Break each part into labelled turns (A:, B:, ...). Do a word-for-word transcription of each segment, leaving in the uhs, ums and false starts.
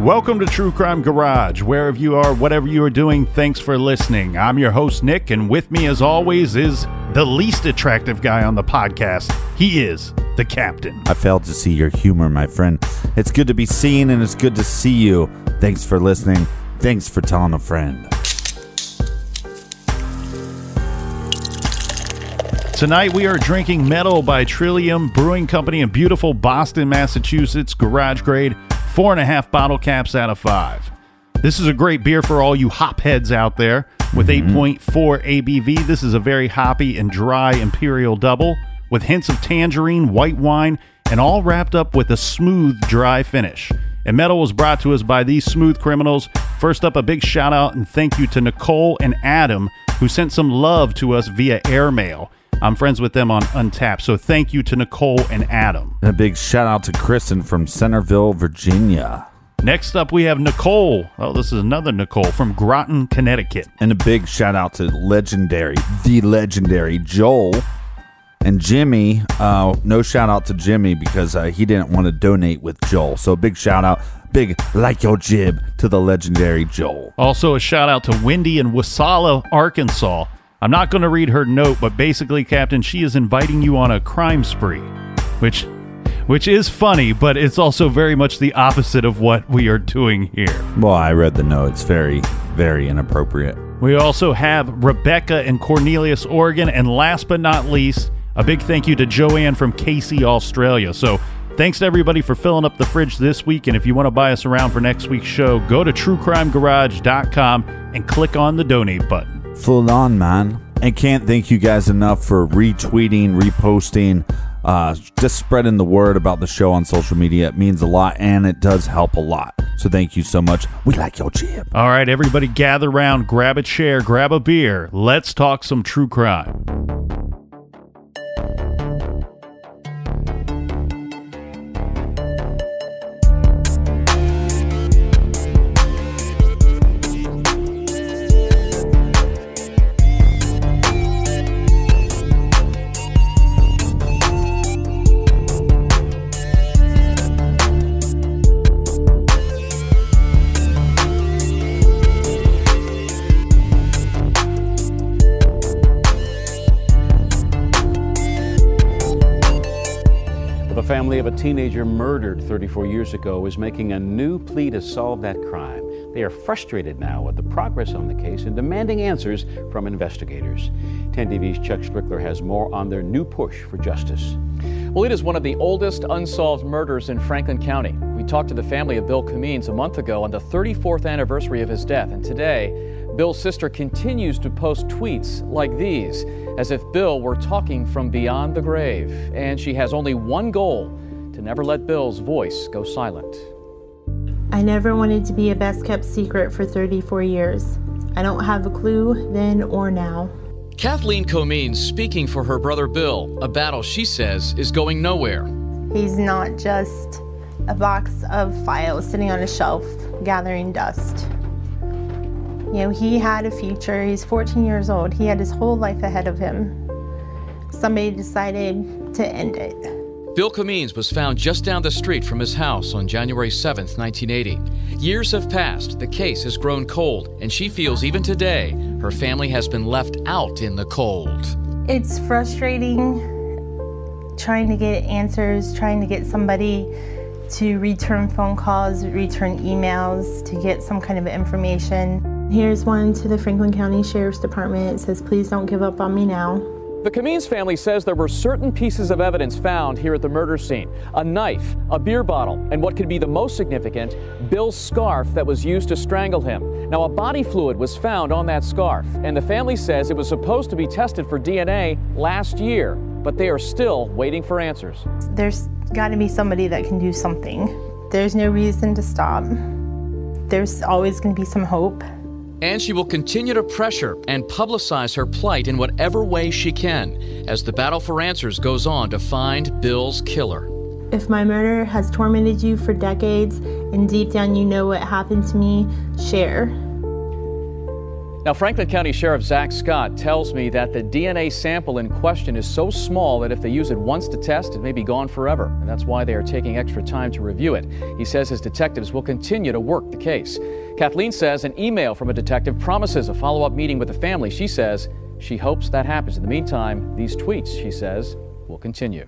A: Welcome to True Crime Garage. Wherever you are, whatever you are doing, thanks for listening. I'm your host, Nick, and with me, as always, is the least attractive guy on the podcast. He is the captain.
B: I failed to see your humor, my friend. It's good to be seen, and it's good to see you. Thanks for listening. Thanks for telling a friend.
A: Tonight we are drinking Metal by Trillium Brewing Company in beautiful Boston, Massachusetts, garage grade, four and a half bottle caps out of five. This is a great beer for all you hop heads out there. With mm-hmm. eight point four A B V, this is a very hoppy and dry imperial double with hints of tangerine, white wine, and all wrapped up with a smooth, dry finish. And Metal was brought to us by these smooth criminals. First up, a big shout out and thank you to Nicole and Adam, who sent some love to us via airmail. I'm friends with them on Untapped, so thank you to Nicole and Adam.
B: And a big shout out to Kristen from Centerville, Virginia.
A: Next up, we have Nicole. Oh, this is another Nicole from Groton, Connecticut.
B: And a big shout out to legendary, the legendary Joel and Jimmy. Uh, no shout out to Jimmy because uh, he didn't want to donate with Joel. So a big shout out, big like your jib to the legendary Joel.
A: Also a shout out to Wendy in Wasalla, Arkansas. I'm not going to read her note, but basically, Captain, she is inviting you on a crime spree, which which is funny, but it's also very much the opposite of what we are doing here.
B: Well, I read the note. It's very, very inappropriate.
A: We also have Rebecca in Cornelius, Oregon, and last but not least, a big thank you to Joanne from Casey, Australia. So thanks to everybody for filling up the fridge this week, and if you want to buy us around for next week's show, go to true crime garage dot com and click on the donate button.
B: Full on, man. And can't thank you guys enough for retweeting, reposting, uh, just spreading the word about the show on social media. It means a lot, and it does help a lot. So thank you so much. We like your jib.
A: All right, everybody gather around, grab a chair, grab a beer. Let's talk some true crime.
C: The family of a teenager murdered thirty-four years ago is making a new plea to solve that crime. They are frustrated now with the progress on the case and demanding answers from investigators. ten T V's Chuck Strickler has more on their new push for justice.
D: Well, it is one of the oldest unsolved murders in Franklin County. We talked to the family of Bill Camines a month ago on the thirty-fourth anniversary of his death, and today, Bill's sister continues to post tweets like these, as if Bill were talking from beyond the grave. And she has only one goal, to never let Bill's voice go silent.
E: I never wanted to be a best-kept secret for thirty-four years. I don't have a clue then or now.
D: Kathleen Comines speaking for her brother Bill, a battle she says is going nowhere.
E: He's not just a box of files sitting on a shelf gathering dust. You know, he had a future. He's fourteen years old. He had his whole life ahead of him. Somebody decided to end it.
D: Bill Camines was found just down the street from his house on January seventh, nineteen eighty. Years have passed, the case has grown cold, and she feels even today her family has been left out in the cold.
E: It's frustrating trying to get answers, trying to get somebody to return phone calls, return emails, to get some kind of information. Here's one to the Franklin County Sheriff's Department. It says, please don't give up on me now.
D: The Camines family says there were certain pieces of evidence found here at the murder scene. A knife, a beer bottle, and what could be the most significant, Bill's scarf that was used to strangle him. Now, a body fluid was found on that scarf, and the family says it was supposed to be tested for D N A last year, but they are still waiting for answers.
E: There's got to be somebody that can do something. There's no reason to stop. There's always going to be some hope.
D: And she will continue to pressure and publicize her plight in whatever way she can as the battle for answers goes on to find Bill's killer.
E: If my murder has tormented you for decades and deep down you know what happened to me, share.
D: Now, Franklin County Sheriff Zach Scott tells me that the D N A sample in question is so small that if they use it once to test, it may be gone forever. And that's why they are taking extra time to review it. He says his detectives will continue to work the case. Kathleen says an email from a detective promises a follow-up meeting with the family. She says she hopes that happens. In the meantime, these tweets, she says, will continue.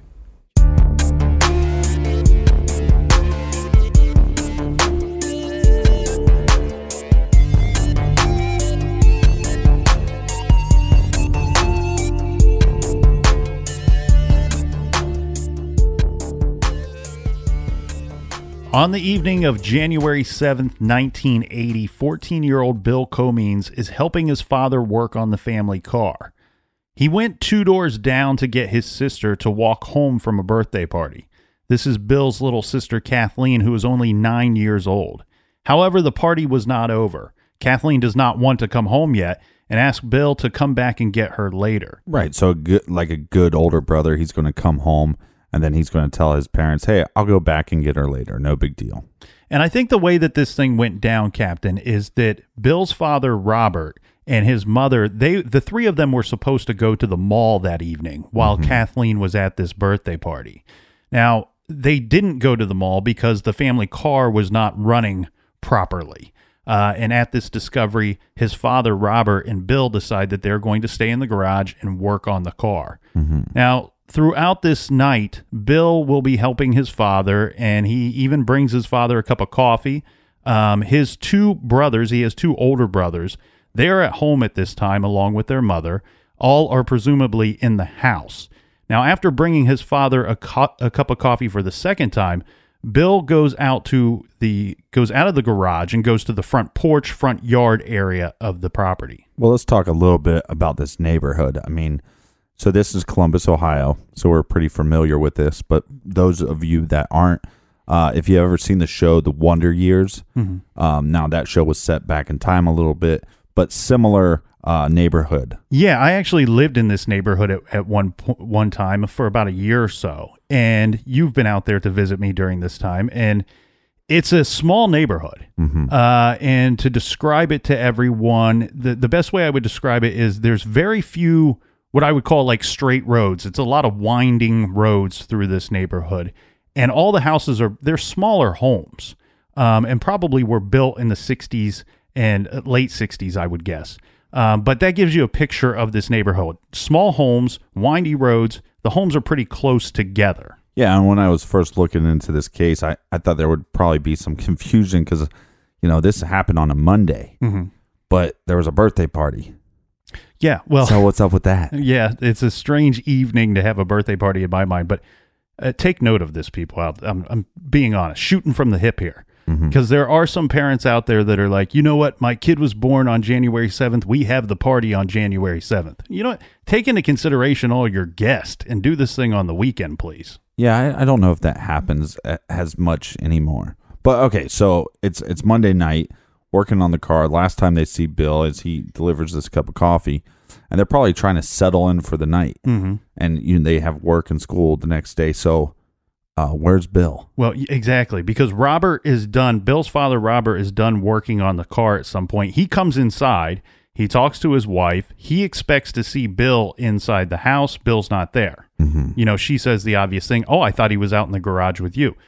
A: On the evening of January seventh, nineteen eighty, fourteen-year-old Bill Comines is helping his father work on the family car. He went two doors down to get his sister to walk home from a birthday party. This is Bill's little sister, Kathleen, who is only nine years old. However, the party was not over. Kathleen does not want to come home yet and asks Bill to come back and get her later.
B: Right, so a good, like a good older brother, he's going to come home. And then he's going to tell his parents, hey, I'll go back and get her later. No big deal.
A: And I think the way that this thing went down, Captain, is that Bill's father, Robert, and his mother, they the three of them were supposed to go to the mall that evening while mm-hmm. Kathleen was at this birthday party. Now, they didn't go to the mall because the family car was not running properly. Uh, and at this discovery, his father, Robert, and Bill decide that they're going to stay in the garage and work on the car. Mm-hmm. Now, throughout this night, Bill will be helping his father, and he even brings his father a cup of coffee. Um, his two brothers, he has two older brothers, they're at home at this time along with their mother. All are presumably in the house. Now, after bringing his father a, cu- a cup of coffee for the second time, Bill goes out to the goes out of the garage and goes to the front porch, front yard area of the property.
B: Well, let's talk a little bit about this neighborhood. I mean, so this is Columbus, Ohio, so we're pretty familiar with this. But those of you that aren't, uh, if you've ever seen the show The Wonder Years, mm-hmm. um, now that show was set back in time a little bit, but similar uh, neighborhood.
A: Yeah, I actually lived in this neighborhood at, at one one time for about a year or so, and you've been out there to visit me during this time, and it's a small neighborhood. Mm-hmm. Uh, and to describe it to everyone, the, the best way I would describe it is there's very few what I would call like straight roads. It's a lot of winding roads through this neighborhood. And all the houses are, they're smaller homes um, and probably were built in the sixties and late sixties, I would guess. Um, but that gives you a picture of this neighborhood. Small homes, windy roads. The homes are pretty close together.
B: Yeah, and when I was first looking into this case, I, I thought there would probably be some confusion because, you know, this happened on a Monday, mm-hmm. but there was a birthday party.
A: Yeah, well,
B: so what's up with that?
A: Yeah, it's a strange evening to have a birthday party in my mind, but uh, take note of this, people. I'm, I'm being honest, shooting from the hip here, because mm-hmm. there are some parents out there that are like, you know what, my kid was born on January seventh. We have the party on January seventh. You know what? Take into consideration all your guests and do this thing on the weekend, please.
B: Yeah, I, I don't know if that happens as much anymore. But okay, so it's it's Monday night. Working on the car. Last time they see Bill as he delivers this cup of coffee, and they're probably trying to settle in for the night. Mm-hmm. And you know, they have work and school the next day. So uh, where's Bill?
A: Well, exactly, because Robert is done. Bill's father, Robert, is done working on the car at some point. He comes inside. He talks to his wife. He expects to see Bill inside the house. Bill's not there. Mm-hmm. You know, she says the obvious thing. Oh, I thought he was out in the garage with you.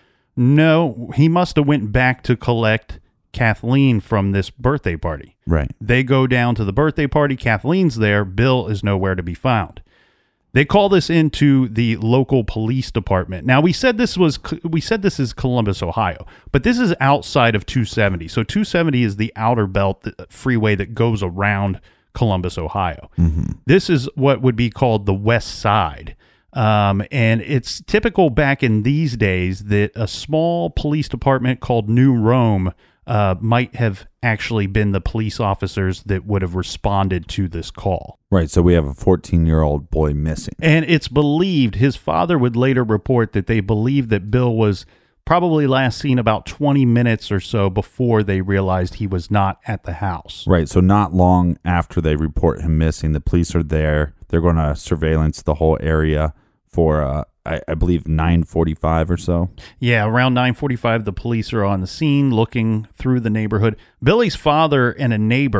A: No, he must have went back to collect Kathleen from this birthday party.
B: Right.
A: They go down to the birthday party. Kathleen's there. Bill is nowhere to be found. They call this into the local police department. Now, we said this was we said this is Columbus, Ohio, but this is outside of two seventy. So two seventy is the outer belt freeway that goes around Columbus, Ohio. Mm-hmm. This is what would be called the West Side. Um, and it's typical back in these days that a small police department called New Rome Uh, might have actually been the police officers that would have responded to this call.
B: Right, so we have a fourteen-year-old boy missing.
A: And it's believed, his father would later report that they believed that Bill was probably last seen about twenty minutes or so before they realized he was not at the house.
B: Right, so not long after they report him missing, the police are there. They're going to surveillance the whole area for uh, I, I believe nine forty-five or so.
A: Yeah, around nine forty-five, the police are on the scene looking through the neighborhood. Billy's father and a neighbor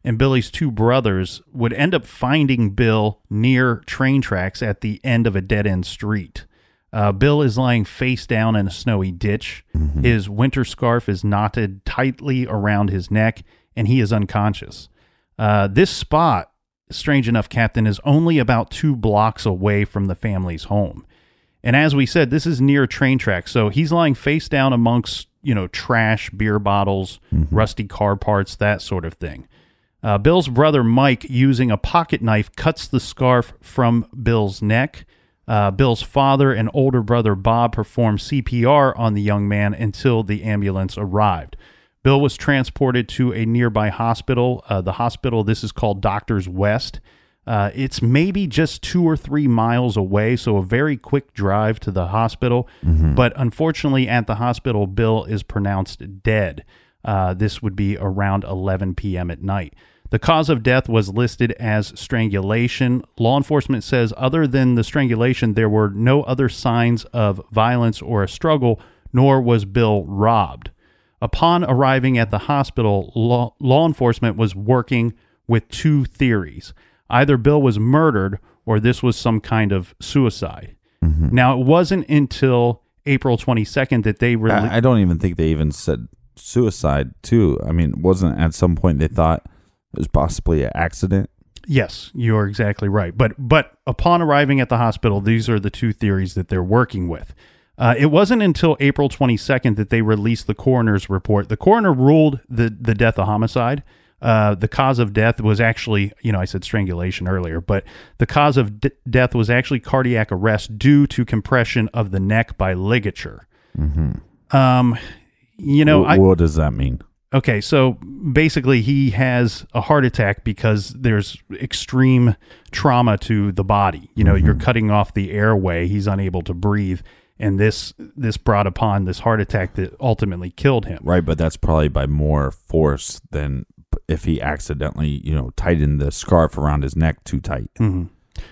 A: and Billy's two brothers would end up finding Bill near train tracks at the end of a dead-end street. Uh, Bill is lying face down in a snowy ditch. Mm-hmm. His winter scarf is knotted tightly around his neck, and he is unconscious. Uh, this spot, strange enough, Captain, is only about two blocks away from the family's home. And as we said, this is near train tracks, so he's lying face down amongst, you know, trash, beer bottles, mm-hmm. rusty car parts, that sort of thing. Uh, Bill's brother, Mike, using a pocket knife, cuts the scarf from Bill's neck. Uh, Bill's father and older brother, Bob, performed C P R on the young man until the ambulance arrived. Bill was transported to a nearby hospital. Uh, the hospital, this is called Doctors West. Uh, it's maybe just two or three miles away, so a very quick drive to the hospital. Mm-hmm. But unfortunately, at the hospital, Bill is pronounced dead. Uh, this would be around eleven p.m. at night. The cause of death was listed as strangulation. Law enforcement says other than the strangulation, there were no other signs of violence or a struggle, nor was Bill robbed. Upon arriving at the hospital, law, law enforcement was working with two theories. Either Bill was murdered or this was some kind of suicide. Mm-hmm. Now, it wasn't until April twenty-second that they released...
B: I, I don't even think they even said suicide, too. I mean, wasn't at some point they thought it was possibly an accident?
A: Yes, you're exactly right. But but upon arriving at the hospital, these are the two theories that they're working with. Uh, it wasn't until April twenty-second that they released the coroner's report. The coroner ruled the, the death a homicide. Uh, the cause of death was actually, you know, I said strangulation earlier, but the cause of d- death was actually cardiac arrest due to compression of the neck by ligature. Mm-hmm. Um, you know,
B: w-
A: I,
B: what does that mean?
A: Okay, so basically he has a heart attack because there's extreme trauma to the body. You know, mm-hmm. you're cutting off the airway. He's unable to breathe. And this this brought upon this heart attack that ultimately killed him.
B: Right, but that's probably by more force than if he accidentally, you know, tightened the scarf around his neck too tight. Mm-hmm.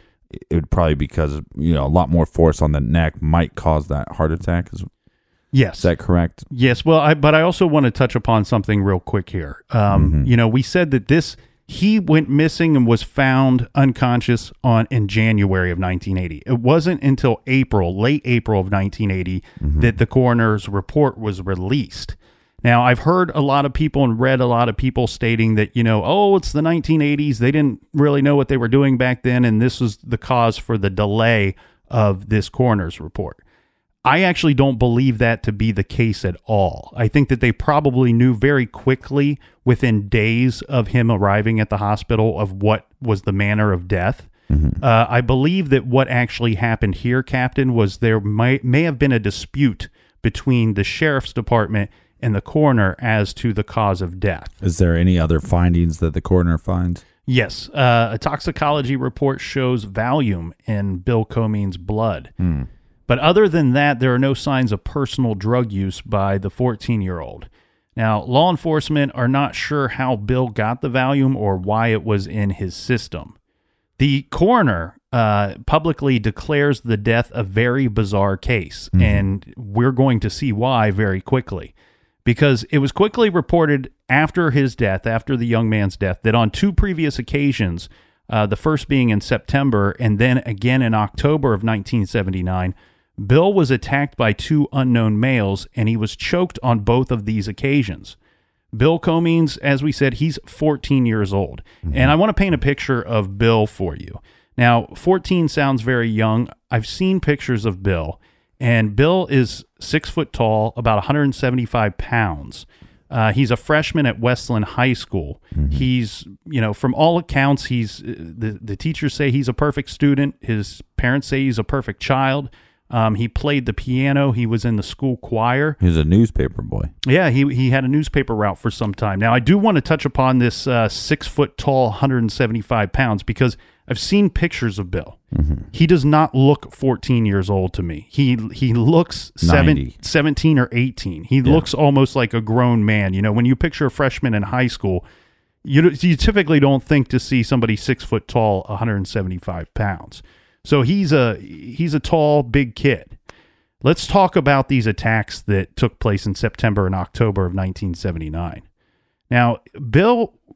B: It would probably because, you know, a lot more force on the neck might cause that heart attack. Is,
A: yes.
B: Is that correct?
A: Yes. Well, I, but I also want to touch upon something real quick here. Um, mm-hmm. You know, we said that this, he went missing and was found unconscious on in January of nineteen eighty. It wasn't until April, late April of nineteen eighty, mm-hmm. that the coroner's report was released. Now, I've heard a lot of people and read a lot of people stating that, you know, oh, it's the nineteen eighties. They didn't really know what they were doing back then, and this was the cause for the delay of this coroner's report. I actually don't believe that to be the case at all. I think that they probably knew very quickly, within days of him arriving at the hospital, of what was the manner of death. Mm-hmm. Uh, I believe that what actually happened here, Captain, was there might, may have been a dispute between the sheriff's department and the coroner as to the cause of death.
B: Is there any other findings that the coroner finds?
A: Yes. Uh, a toxicology report shows Valium in Bill Comeen's blood. Mm. But other than that, there are no signs of personal drug use by the fourteen-year-old. Now, law enforcement are not sure how Bill got the Valium or why it was in his system. The coroner uh, publicly declares the death a very bizarre case, mm-hmm. and we're going to see why very quickly. Because it was quickly reported after his death, after the young man's death, that on two previous occasions, uh, the first being in September and then again in October of nineteen seventy-nine, Bill was attacked by two unknown males, and he was choked on both of these occasions. Bill Comeen's, as we said, he's fourteen years old. Mm-hmm. And I want to paint a picture of Bill for you. Now, fourteen sounds very young. I've seen pictures of Bill, and Bill is six foot tall, about one hundred seventy-five pounds. Uh, he's a freshman at Westland High School. Mm-hmm. He's, you know, from all accounts, he's the, the teachers say he's a perfect student. His parents say he's a perfect child. Um, he played the piano. He was in the school choir.
B: He was a newspaper boy.
A: Yeah, he he had a newspaper route for some time. Now, I do want to touch upon this uh, six foot tall, one hundred seventy-five pounds, because I've seen pictures of Bill. Mm-hmm. He does not look fourteen years old to me. He he looks seven, seventeen or eighteen. He yeah. looks almost like a grown man. You know, when you picture a freshman in high school, you you typically don't think to see somebody six foot tall, one hundred seventy-five pounds. So he's a he's a tall, big kid. Let's talk about these attacks that took place in September and October of nineteen seventy-nine. Now, Bill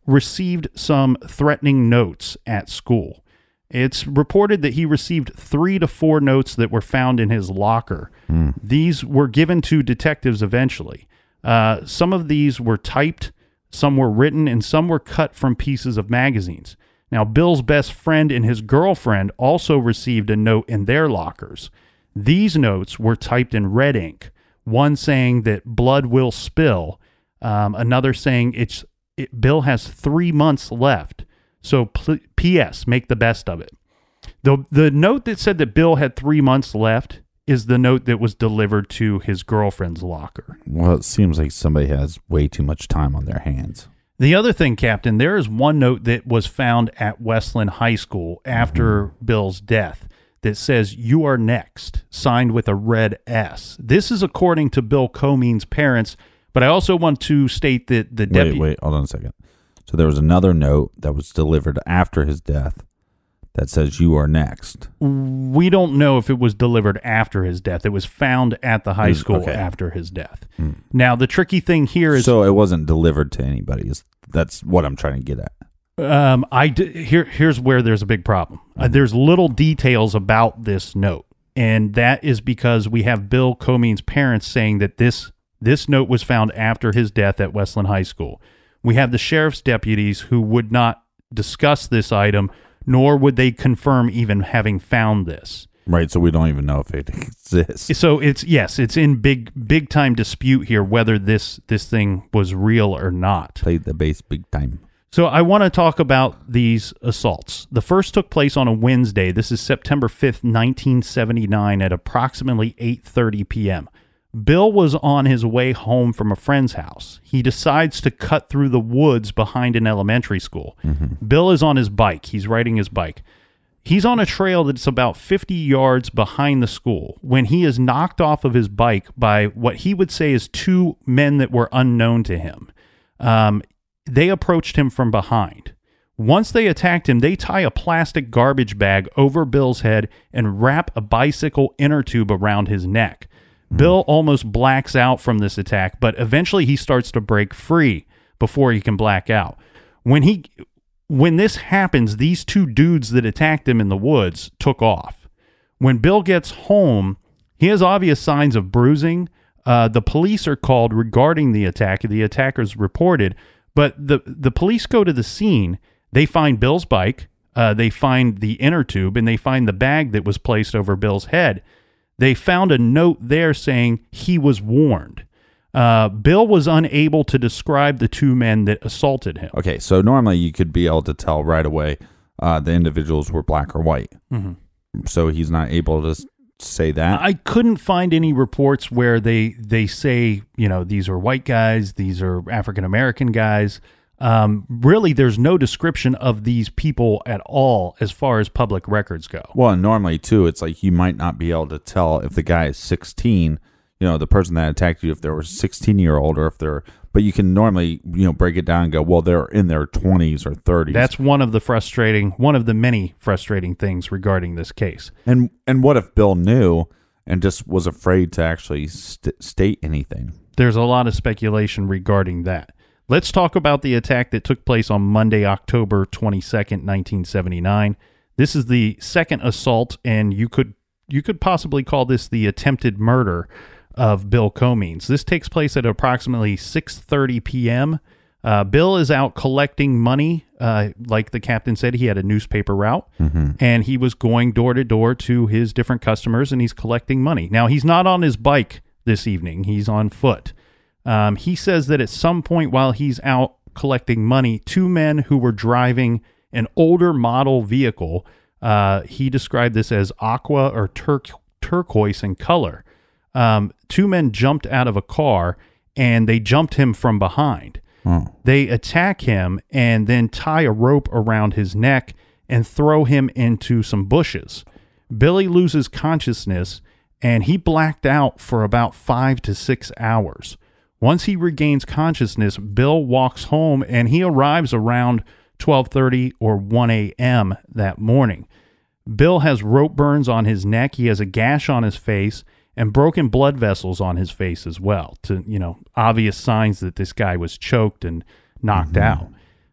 A: received some threatening notes at school. It's reported that he received three to four notes that were found in his locker. Mm. These were given to detectives eventually. Uh, some of these were typed, some were written, and some were cut from pieces of magazines. Now, Bill's best friend and his girlfriend also received a note in their lockers. These notes were typed in red ink, one saying that blood will spill, um, another saying it's it, Bill has three months left. So pl- P S make the best of it. The, the note that said that Bill had three months left is the note that was delivered to his girlfriend's locker.
B: Well, it seems like somebody has way too much time on their hands.
A: The other thing, Captain, there is one note that was found at Westland High School after mm-hmm. Bill's death that says, "You are next," signed with a red S. This is according to Bill Comines' parents, but I also want to state that the deputy...
B: Wait, wait, hold on a second. So there was another note that was delivered after his death that says, "You are next."
A: We don't know if it was delivered after his death. It was found at the high
B: was,
A: school
B: okay.
A: after his death.
B: Hmm.
A: Now, the tricky thing here is...
B: So it wasn't delivered to anybody. That's what I'm trying to get at.
A: Um, I d- here, here's where there's a big problem. Mm-hmm. Uh, there's little details about this note, and that is because we have Bill Comines' parents saying that this, this note was found after his death at Westland High School. We have the sheriff's deputies who would not discuss this item, nor would they confirm even having found this.
B: Right, so we don't even know if it exists.
A: So it's yes, it's in big big time dispute here whether this this thing was real or not.
B: Played the bass big time.
A: So I want to talk about these assaults. The first took place on a Wednesday. This is September fifth, nineteen seventy-nine at approximately eight thirty p.m. Bill was on his way home from a friend's house. He decides to cut through the woods behind an elementary school. Mm-hmm. Bill is on his bike. He's riding his bike. He's on a trail that's about fifty yards behind the school when he is knocked off of his bike by what he would say is two men that were unknown to him. Um, they approached him from behind. Once they attacked him, they tie a plastic garbage bag over Bill's head and wrap a bicycle inner tube around his neck. Bill almost blacks out from this attack, but eventually he starts to break free before he can black out. When he, when this happens, these two dudes that attacked him in the woods took off. When Bill gets home, he has obvious signs of bruising. Uh, the police are called regarding the attack. The attackers reported, but the, the police go to the scene. They find Bill's bike, uh, they find the inner tube, and they find the bag that was placed over Bill's head. They found a note there saying he was warned. Uh, Bill was unable to describe the two men that assaulted him.
B: Okay, so normally you could be able to tell right away uh, the individuals were black or white. Mm-hmm. So he's not able to s- say that?
A: I couldn't find any reports where they, they say, you know, these are white guys, these are African-American guys. Um, really, there's no description of these people at all as far as public records go.
B: Well, and normally, too, it's like you might not be able to tell if the guy is sixteen, you know, the person that attacked you, if they were sixteen-year-old or if they're, but you can normally, you know, break it down and go, well, they're in their twenties or thirties.
A: That's one of the frustrating, one of the many frustrating things regarding this case.
B: And and what if Bill knew and just was afraid to actually st- state anything?
A: There's a lot of speculation regarding that. Let's talk about the attack that took place on Monday, October twenty-second, nineteen seventy-nine. This is the second assault, and you could you could possibly call this the attempted murder of Bill Comines. This takes place at approximately six thirty p.m. Uh, Bill is out collecting money. Uh, like the captain said, he had a newspaper route, mm-hmm. and he was going door to door to his different customers, and he's collecting money. Now, he's not on his bike this evening. He's on foot. Um, he says that at some point while he's out collecting money, two men who were driving an older model vehicle, uh, he described this as aqua or tur- turquoise in color. Um, two men jumped out of a car and they jumped him from behind. Oh. They attack him and then tie a rope around his neck and throw him into some bushes. Billy loses consciousness and he blacked out for about five to six hours. Once he regains consciousness, Bill walks home and he arrives around twelve thirty or one a.m. that morning. Bill has rope burns on his neck. He has a gash on his face and broken blood vessels on his face as well, to, you know, obvious signs that this guy was choked and knocked mm-hmm. out.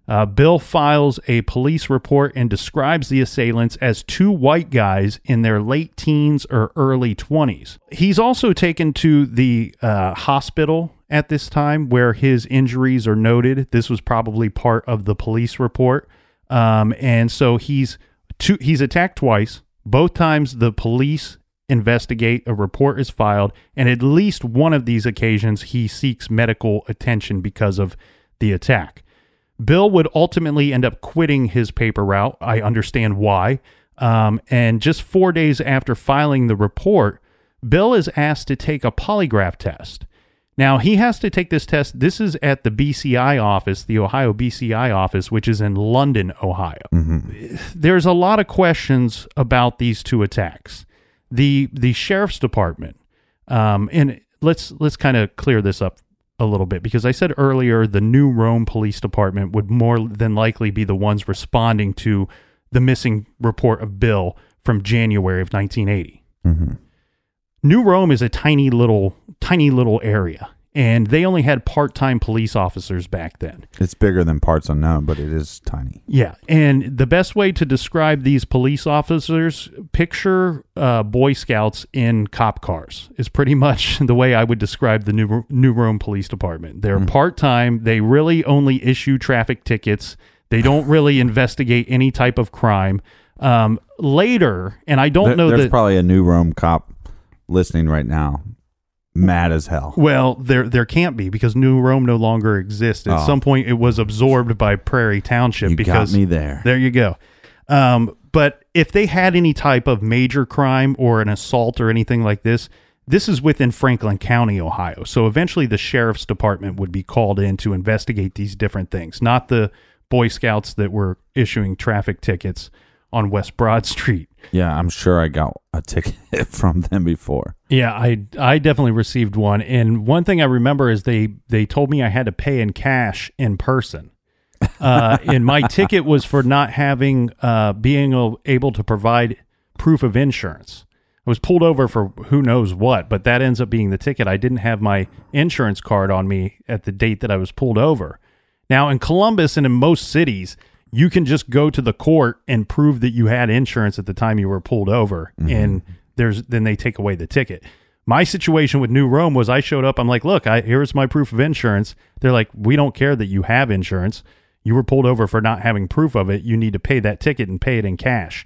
A: Uh, Bill files a police report and describes the assailants as two white guys in their late teens or early twenties. He's also taken to the uh, hospital at this time where his injuries are noted. This was probably part of the police report. Um, and so he's two, he's attacked twice. Both times the police investigate, a report is filed, and at least one of these occasions he seeks medical attention because of the attack. Bill would ultimately end up quitting his paper route. I understand why. Um, and just four days after filing the report, Bill is asked to take a polygraph test. Now, he has to take this test. This is at the B C I office, the Ohio B C I office, which is in London, Ohio. Mm-hmm. There's a lot of questions about these two attacks. The the sheriff's department, um, and let's let's kind of clear this up a little bit, because I said earlier the New Rome Police Department would more than likely be the ones responding to the missing report of Bill from January of nineteen eighty. Mm-hmm. New Rome is a tiny little, tiny little area, and they only had part-time police officers back then.
B: It's bigger than Parts Unknown, but it is tiny.
A: Yeah, and the best way to describe these police officers, picture uh, Boy Scouts in cop cars, is pretty much the way I would describe the New, New Rome Police Department. They're mm-hmm. part-time. They really only issue traffic tickets. They don't really investigate any type of crime. Um, later, and I don't
B: there,
A: know
B: there's
A: that... There's
B: probably a New Rome cop listening right now. Mad as hell.
A: Well, there there can't be, because New Rome no longer exists. At oh. some point, it was absorbed by Prairie Township.
B: You
A: because,
B: got me there.
A: There you go. Um, but if they had any type of major crime or an assault or anything like this, this is within Franklin County, Ohio. So eventually the sheriff's department would be called in to investigate these different things, not the Boy Scouts that were issuing traffic tickets on West Broad Street.
B: Yeah, I'm sure I got a ticket from them before.
A: Yeah, I I definitely received one. And one thing I remember is they, they told me I had to pay in cash in person. Uh, and my ticket was for not having, uh, being able to provide proof of insurance. I was pulled over for who knows what, but that ends up being the ticket. I didn't have my insurance card on me at the date that I was pulled over. Now, in Columbus and in most cities, you can just go to the court and prove that you had insurance at the time you were pulled over, mm-hmm. and there's then they take away the ticket. My situation with New Rome was I showed up. I'm like, look, I, here's my proof of insurance. They're like, we don't care that you have insurance. You were pulled over for not having proof of it. You need to pay that ticket and pay it in cash.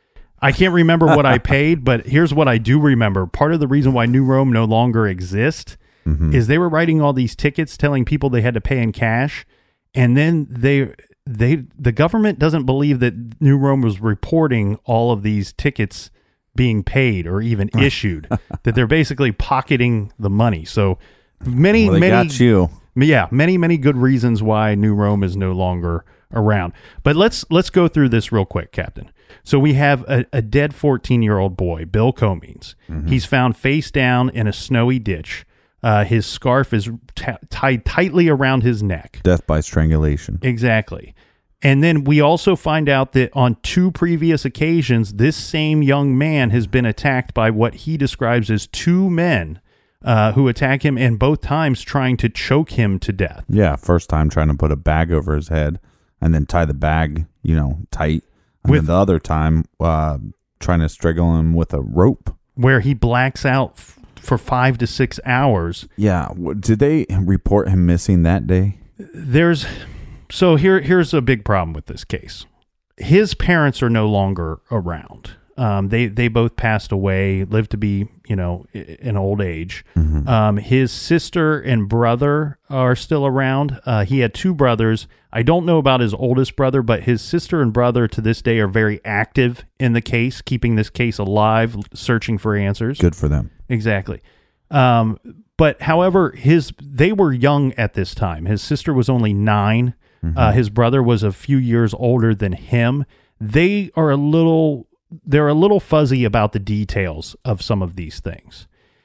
A: I can't remember what I paid, but here's what I do remember. Part of the reason why New Rome no longer exists mm-hmm. is they were writing all these tickets telling people they had to pay in cash, and then they... They the government doesn't believe that New Rome was reporting all of these tickets being paid or even issued, that they're basically pocketing the money. So many,
B: well, they
A: many,
B: got you.
A: Yeah, many, many good reasons why New Rome is no longer around. But let's let's go through this real quick, Captain. So we have a, a dead fourteen-year-old boy, Bill Comines. Mm-hmm. He's found face down in a snowy ditch. Uh, his scarf is t- tied tightly around his neck.
B: Death by strangulation.
A: Exactly. And then we also find out that on two previous occasions, this same young man has been attacked by what he describes as two men uh, who attack him, and both times trying to choke him to death.
B: Yeah, first time trying to put a bag over his head and then tie the bag, you know, tight. And with, then the other time uh, trying to strangle him with a rope.
A: Where he blacks out f- for five to six hours.
B: Yeah. Did they report him missing that day?
A: There's so here here's a big problem with this case. His parents are no longer around. Um, they they both passed away, lived to be, you know, in old age. Mm-hmm. Um, his sister and brother are still around. Uh, he had two brothers. I don't know about his oldest brother, but his sister and brother to this day are very active in the case, keeping this case alive, searching for answers.
B: Good for them.
A: Exactly. Um, but however, his they were young at this time. His sister was only nine. Mm-hmm. Uh, his brother was a few years older than him. They are a little, they're a little fuzzy about the details of some of these things.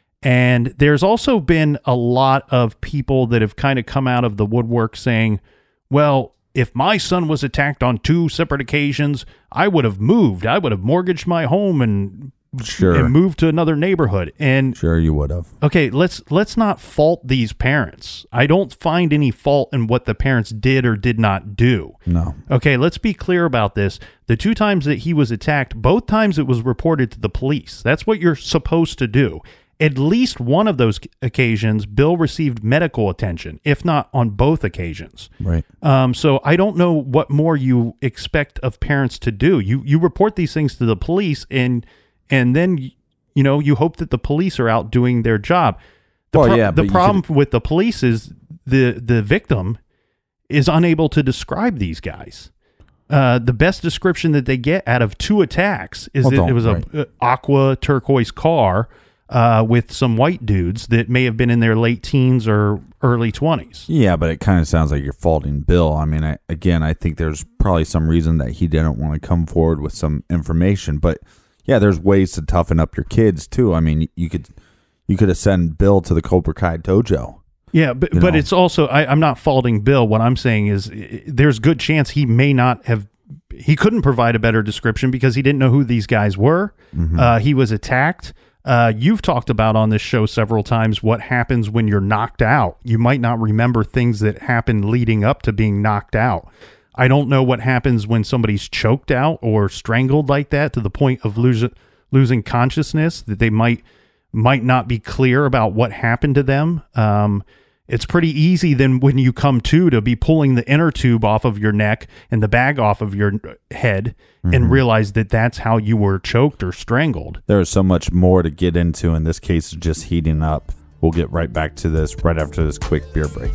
A: And there's also been a lot of people that have kind of come out of the woodwork saying, well, if my son was attacked on two separate occasions, I would have moved. I would have mortgaged my home and
B: Sure.
A: and moved to another neighborhood. And
B: Sure, you would have.
A: okay, let's let's not fault these parents. I don't find any fault in what the parents did or did not do.
B: No.
A: Okay, let's be clear about this. The two times that he was attacked, both times it was reported to the police. That's what you're supposed to do. At least one of those occasions, Bill received medical attention, if not on both occasions.
B: Right.
A: Um, so I don't know what more you expect of parents to do. You you report these things to the police, and and then you know you hope that the police are out doing their job. The
B: Well,
A: pro-
B: yeah,
A: the
B: but you
A: problem
B: could-
A: with the police is the the victim is unable to describe these guys. Uh, the best description that they get out of two attacks is
B: Well,
A: that
B: don't-
A: it was
B: right.
A: a, a aqua turquoise car uh, with some white dudes that may have been in their late teens or early twenties.
B: Yeah, but it kind of sounds like you're faulting Bill. I mean, I, again, I think there's probably some reason that he didn't want to come forward with some information. But yeah, there's ways to toughen up your kids too. I mean, you could you could have sent Bill to the Cobra Kai dojo.
A: Yeah, but
B: You
A: but
B: know.
A: it's also I, I'm not faulting Bill. What I'm saying is i- there's good chance he may not have. He couldn't provide a better description because he didn't know who these guys were.
B: Mm-hmm.
A: Uh, he was attacked. Uh, you've talked about on this show several times what happens when you're knocked out. You might not remember things that happened leading up to being knocked out. I don't know what happens when somebody's choked out or strangled like that to the point of losing losing consciousness, that they might might not be clear about what happened to them. Um, it's pretty easy then when you come to to be pulling the inner tube off of your neck and the bag off of your head and realize that that's how you were choked or strangled.
B: There's so much more to get into, in this case, just heating up. We'll get right back to this right after this quick beer break.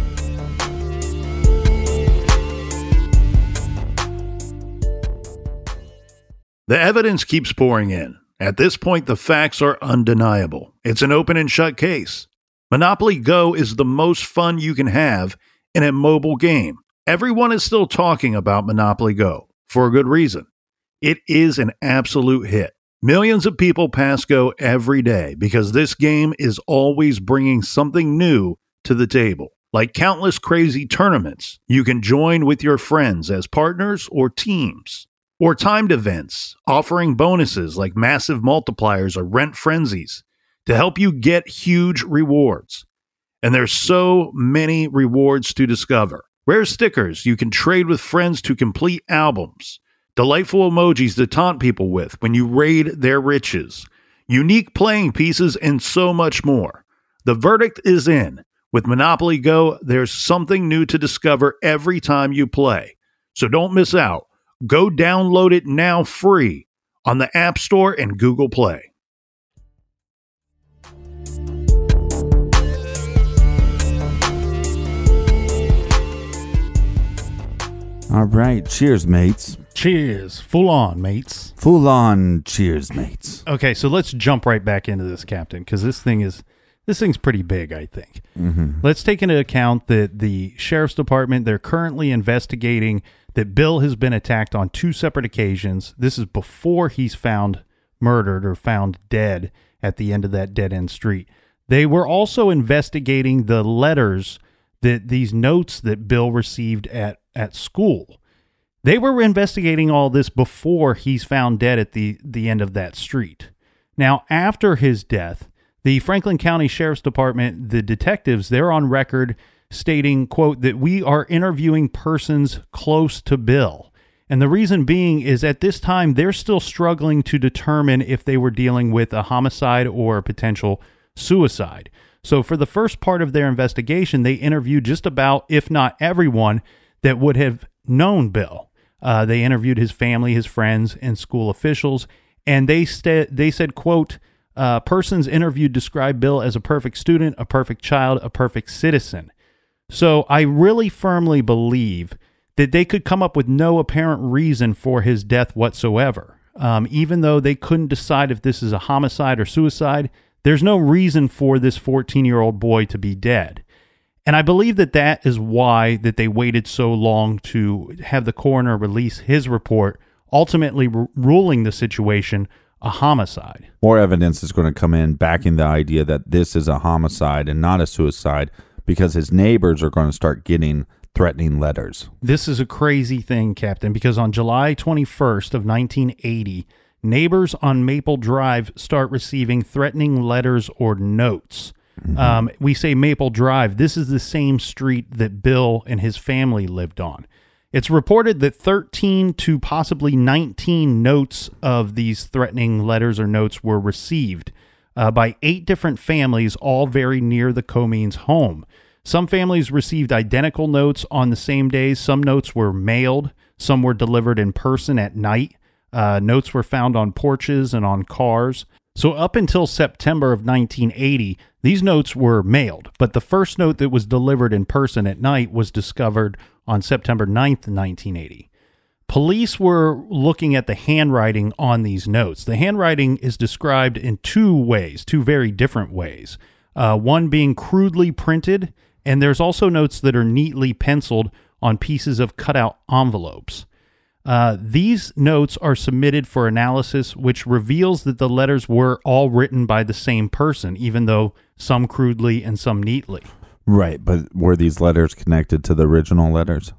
A: The evidence keeps pouring in. At this point, the facts are undeniable. It's an open and shut case. Monopoly Go is the most fun you can have in a mobile game. Everyone is still talking about Monopoly Go, for a good reason. It is an absolute hit. Millions of people pass Go every day because this game is always bringing something new to the table. Like countless crazy tournaments you can join with your friends as partners or teams. Or timed events offering bonuses like massive multipliers or rent frenzies to help you get huge rewards. And there's so many rewards to discover. Rare stickers you can trade with friends to complete albums. Delightful emojis to taunt people with when you raid their riches. Unique playing pieces and so much more. The verdict is in. With Monopoly Go, there's something new to discover every time you play. So don't miss out. Go download it now free on the App Store and Google Play.
B: All right. Cheers, mates.
A: Cheers. Full on, mates.
B: Full on cheers, mates.
A: Okay, so let's jump right back into this, Captain, because this thing is this thing's pretty big, I think.
B: Mm-hmm.
A: Let's take into account that the Sheriff's Department, they're currently investigating that Bill has been attacked on two separate occasions. This is before he's found murdered or found dead at the end of that dead-end street. They were also investigating the letters, that these notes that Bill received at, at school. They were investigating all this before he's found dead at the, the end of that street. Now, after his death, the Franklin County Sheriff's Department, the detectives, they're on record stating, quote, that we are interviewing persons close to Bill. And the reason being is at this time, they're still struggling to determine if they were dealing with a homicide or a potential suicide. So for the first part of their investigation, they interviewed just about, if not everyone, that would have known Bill. Uh, they interviewed his family, his friends, and school officials, and they, st- they said, quote, uh, persons interviewed describe Bill as a perfect student, a perfect child, a perfect citizen. So I really firmly believe that they could come up with no apparent reason for his death whatsoever. Um, even though they couldn't decide if this is a homicide or suicide, there's no reason for this fourteen-year-old boy to be dead. And I believe that that is why that they waited so long to have the coroner release his report, ultimately r- ruling the situation a homicide.
B: More evidence is going to come in backing the idea that this is a homicide and not a suicide, because his neighbors are going to start getting threatening letters.
A: This is a crazy thing, Captain, because on July twenty-first of nineteen eighty, neighbors on Maple Drive start receiving threatening letters or notes. Mm-hmm. Um, we say Maple Drive. This is the same street that Bill and his family lived on. It's reported that thirteen to possibly nineteen notes of these threatening letters or notes were received uh, by eight different families, all very near the Comines' home. Some families received identical notes on the same days. Some notes were mailed. Some were delivered in person at night. Uh, notes were found on porches and on cars. So up until September of nineteen eighty, these notes were mailed. But the first note that was delivered in person at night was discovered on September ninth, nineteen eighty. Police were looking at the handwriting on these notes. The handwriting is described in two ways, two very different ways. Uh, one being crudely printed, and there's also notes that are neatly penciled on pieces of cutout envelopes. Uh, these notes are submitted for analysis, which reveals that the letters were all written by the same person, even though some crudely and some neatly.
B: Right, but were these letters connected to the original letters?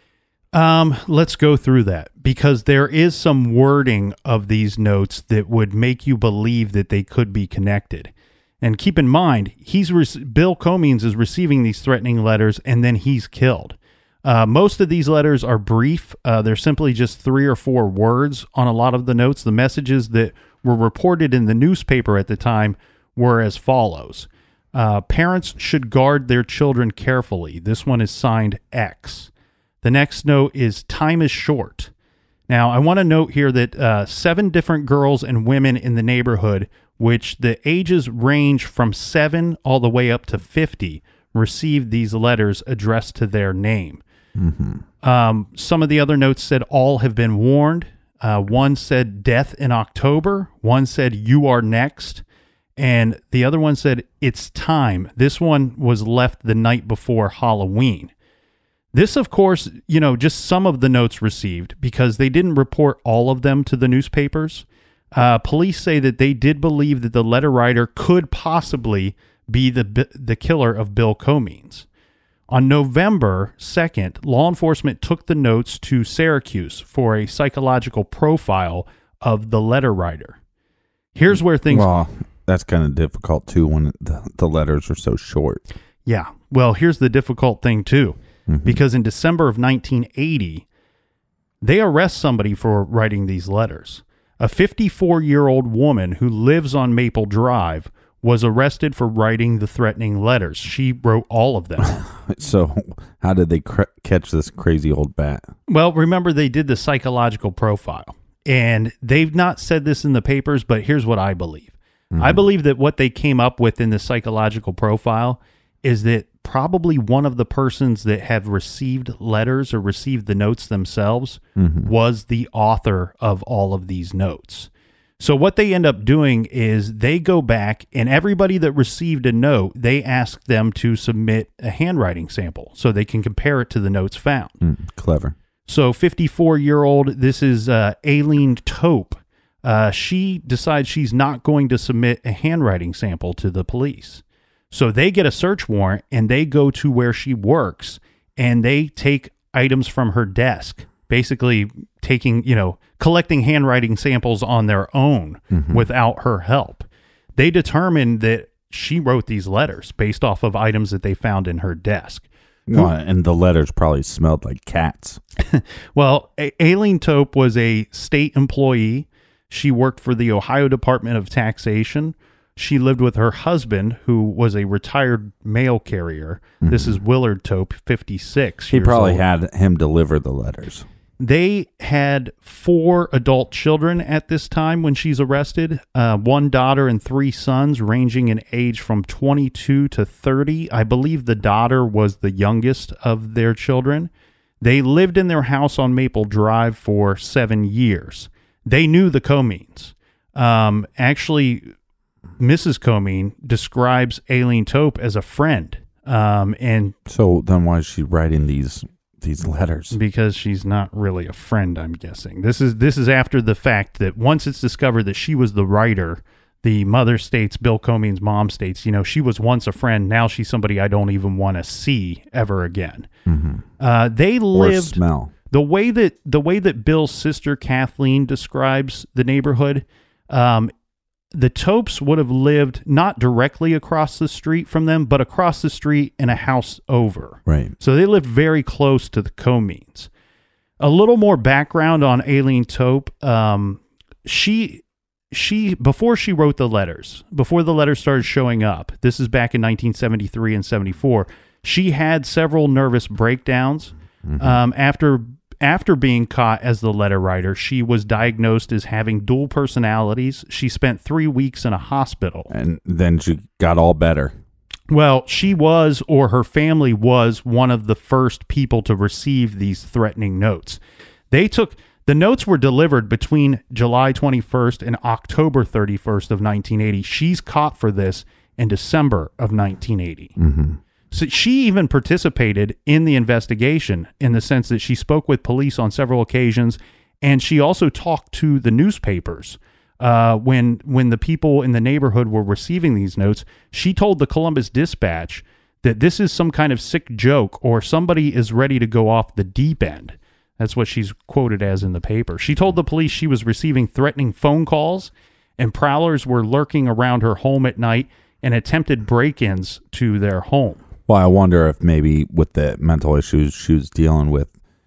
A: Um, let's go through that, because there is some wording of these notes that would make you believe that they could be connected. And keep in mind, he's re- Bill Comines is receiving these threatening letters, and then he's killed. Uh, most of these letters are brief. Uh, they're simply just three or four words on a lot of the notes. The messages that were reported in the newspaper at the time were as follows. Uh, parents should guard their children carefully. This one is signed X. The next note is time is short. Now, I want to note here that uh, seven different girls and women in the neighborhood, which the ages range from seven all the way up to fifty, received these letters addressed to their name. Mm-hmm. Um, some of the other notes said all have been warned. Uh, one said death in October. One said you are next. And the other one said, it's time. This one was left the night before Halloween. This, of course, you know, just some of the notes received, because they didn't report all of them to the newspapers. Uh, police say that they did believe that the letter writer could possibly be the the killer of Bill Comines. On November second, law enforcement took the notes to Syracuse for a psychological profile of the letter writer. Here's where things...
B: Well, that's kind of difficult, too, when the, the letters are so short.
A: Yeah. Well, here's the difficult thing, too. Mm-hmm. Because in December of nineteen eighty, they arrest somebody for writing these letters. A fifty-four-year-old woman who lives on Maple Drive was arrested for writing the threatening letters. She wrote all of them.
B: So how did they cr- catch this crazy old bat?
A: Well, remember, they did the psychological profile. And they've not said this in the papers, but here's what I believe. Mm-hmm. I believe that what they came up with in the psychological profile is that probably one of the persons that have received letters or received the notes themselves mm-hmm. was the author of all of these notes. So what they end up doing is they go back, and everybody that received a note, they ask them to submit a handwriting sample so they can compare it to the notes found.
B: Mm, clever.
A: So fifty-four-year-old, this is uh, Aileen Tope. Uh, she decides she's not going to submit a handwriting sample to the police. So they get a search warrant, and they go to where she works, and they take items from her desk, basically taking, you know, collecting handwriting samples on their own mm-hmm. without her help. They determined that she wrote these letters based off of items that they found in her desk.
B: Well, and the letters probably smelled like cats.
A: Well, a- Aileen Tope was a state employee. She worked for the Ohio Department of Taxation. She lived with her husband, who was a retired mail carrier. Mm-hmm. This is Willard Tope, fifty-six.
B: He probably old. had him deliver the letters.
A: They had four adult children at this time when she's arrested, uh, one daughter and three sons ranging in age from twenty-two to thirty. I believe the daughter was the youngest of their children. They lived in their house on Maple Drive for seven years. They knew the Comines. Um, actually, Missus Comines describes Aileen Tope as a friend. Um, and
B: so then why is she writing these these letters?
A: Because she's not really a friend, I'm guessing. This is this is after the fact that once it's discovered that she was the writer, the mother states, Bill Comines' mom states, you know, she was once a friend. Now she's somebody I don't even want to see ever again. Mm-hmm. Uh, they lived.
B: Or smell.
A: The way that the way that Bill's sister Kathleen describes the neighborhood, um, the Topes would have lived not directly across the street from them, but across the street in a house over.
B: Right.
A: So they lived very close to the Comines. A little more background on Aileen Tope. Um, she she before she wrote the letters, before the letters started showing up. This is back in nineteen seventy-three and seventy-four. She had several nervous breakdowns. Mm-hmm. Um, after after being caught as the letter writer, she was diagnosed as having dual personalities. She spent three weeks in a hospital.
B: And then she got all better.
A: Well, she was, or her family was, one of the first people to receive these threatening notes. They took, the notes were delivered between July twenty-first and October thirty-first of nineteen eighty. She's caught for this in December of nineteen eighty.
B: Mm-hmm.
A: So she even participated in the investigation in the sense that she spoke with police on several occasions, and she also talked to the newspapers. Uh, when when the people in the neighborhood were receiving these notes, she told the Columbus Dispatch that this is some kind of sick joke or somebody is ready to go off the deep end. That's what she's quoted as in the paper. She told the police she was receiving threatening phone calls and prowlers were lurking around her home at night and attempted break-ins to their home.
B: Well, I wonder if maybe with the mental issues she was dealing with,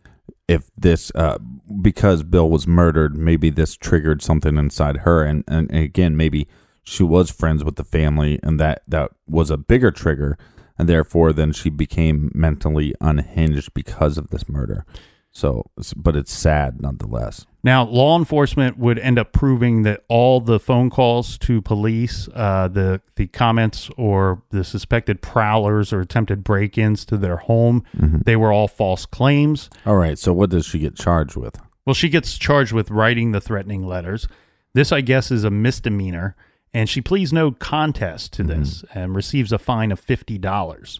B: if this, uh, because Bill was murdered, maybe this triggered something inside her. And, and again, maybe she was friends with the family and that, that was a bigger trigger. And therefore, then she became mentally unhinged because of this murder. So, but it's sad nonetheless.
A: Now, law enforcement would end up proving that all the phone calls to police, uh, the the comments or the suspected prowlers or attempted break-ins to their home, mm-hmm. they were all false claims.
B: All right, so what does she get charged with?
A: Well, she gets charged with writing the threatening letters. This, I guess, is a misdemeanor, and she pleads no contest to this mm-hmm. and receives a fine of fifty dollars.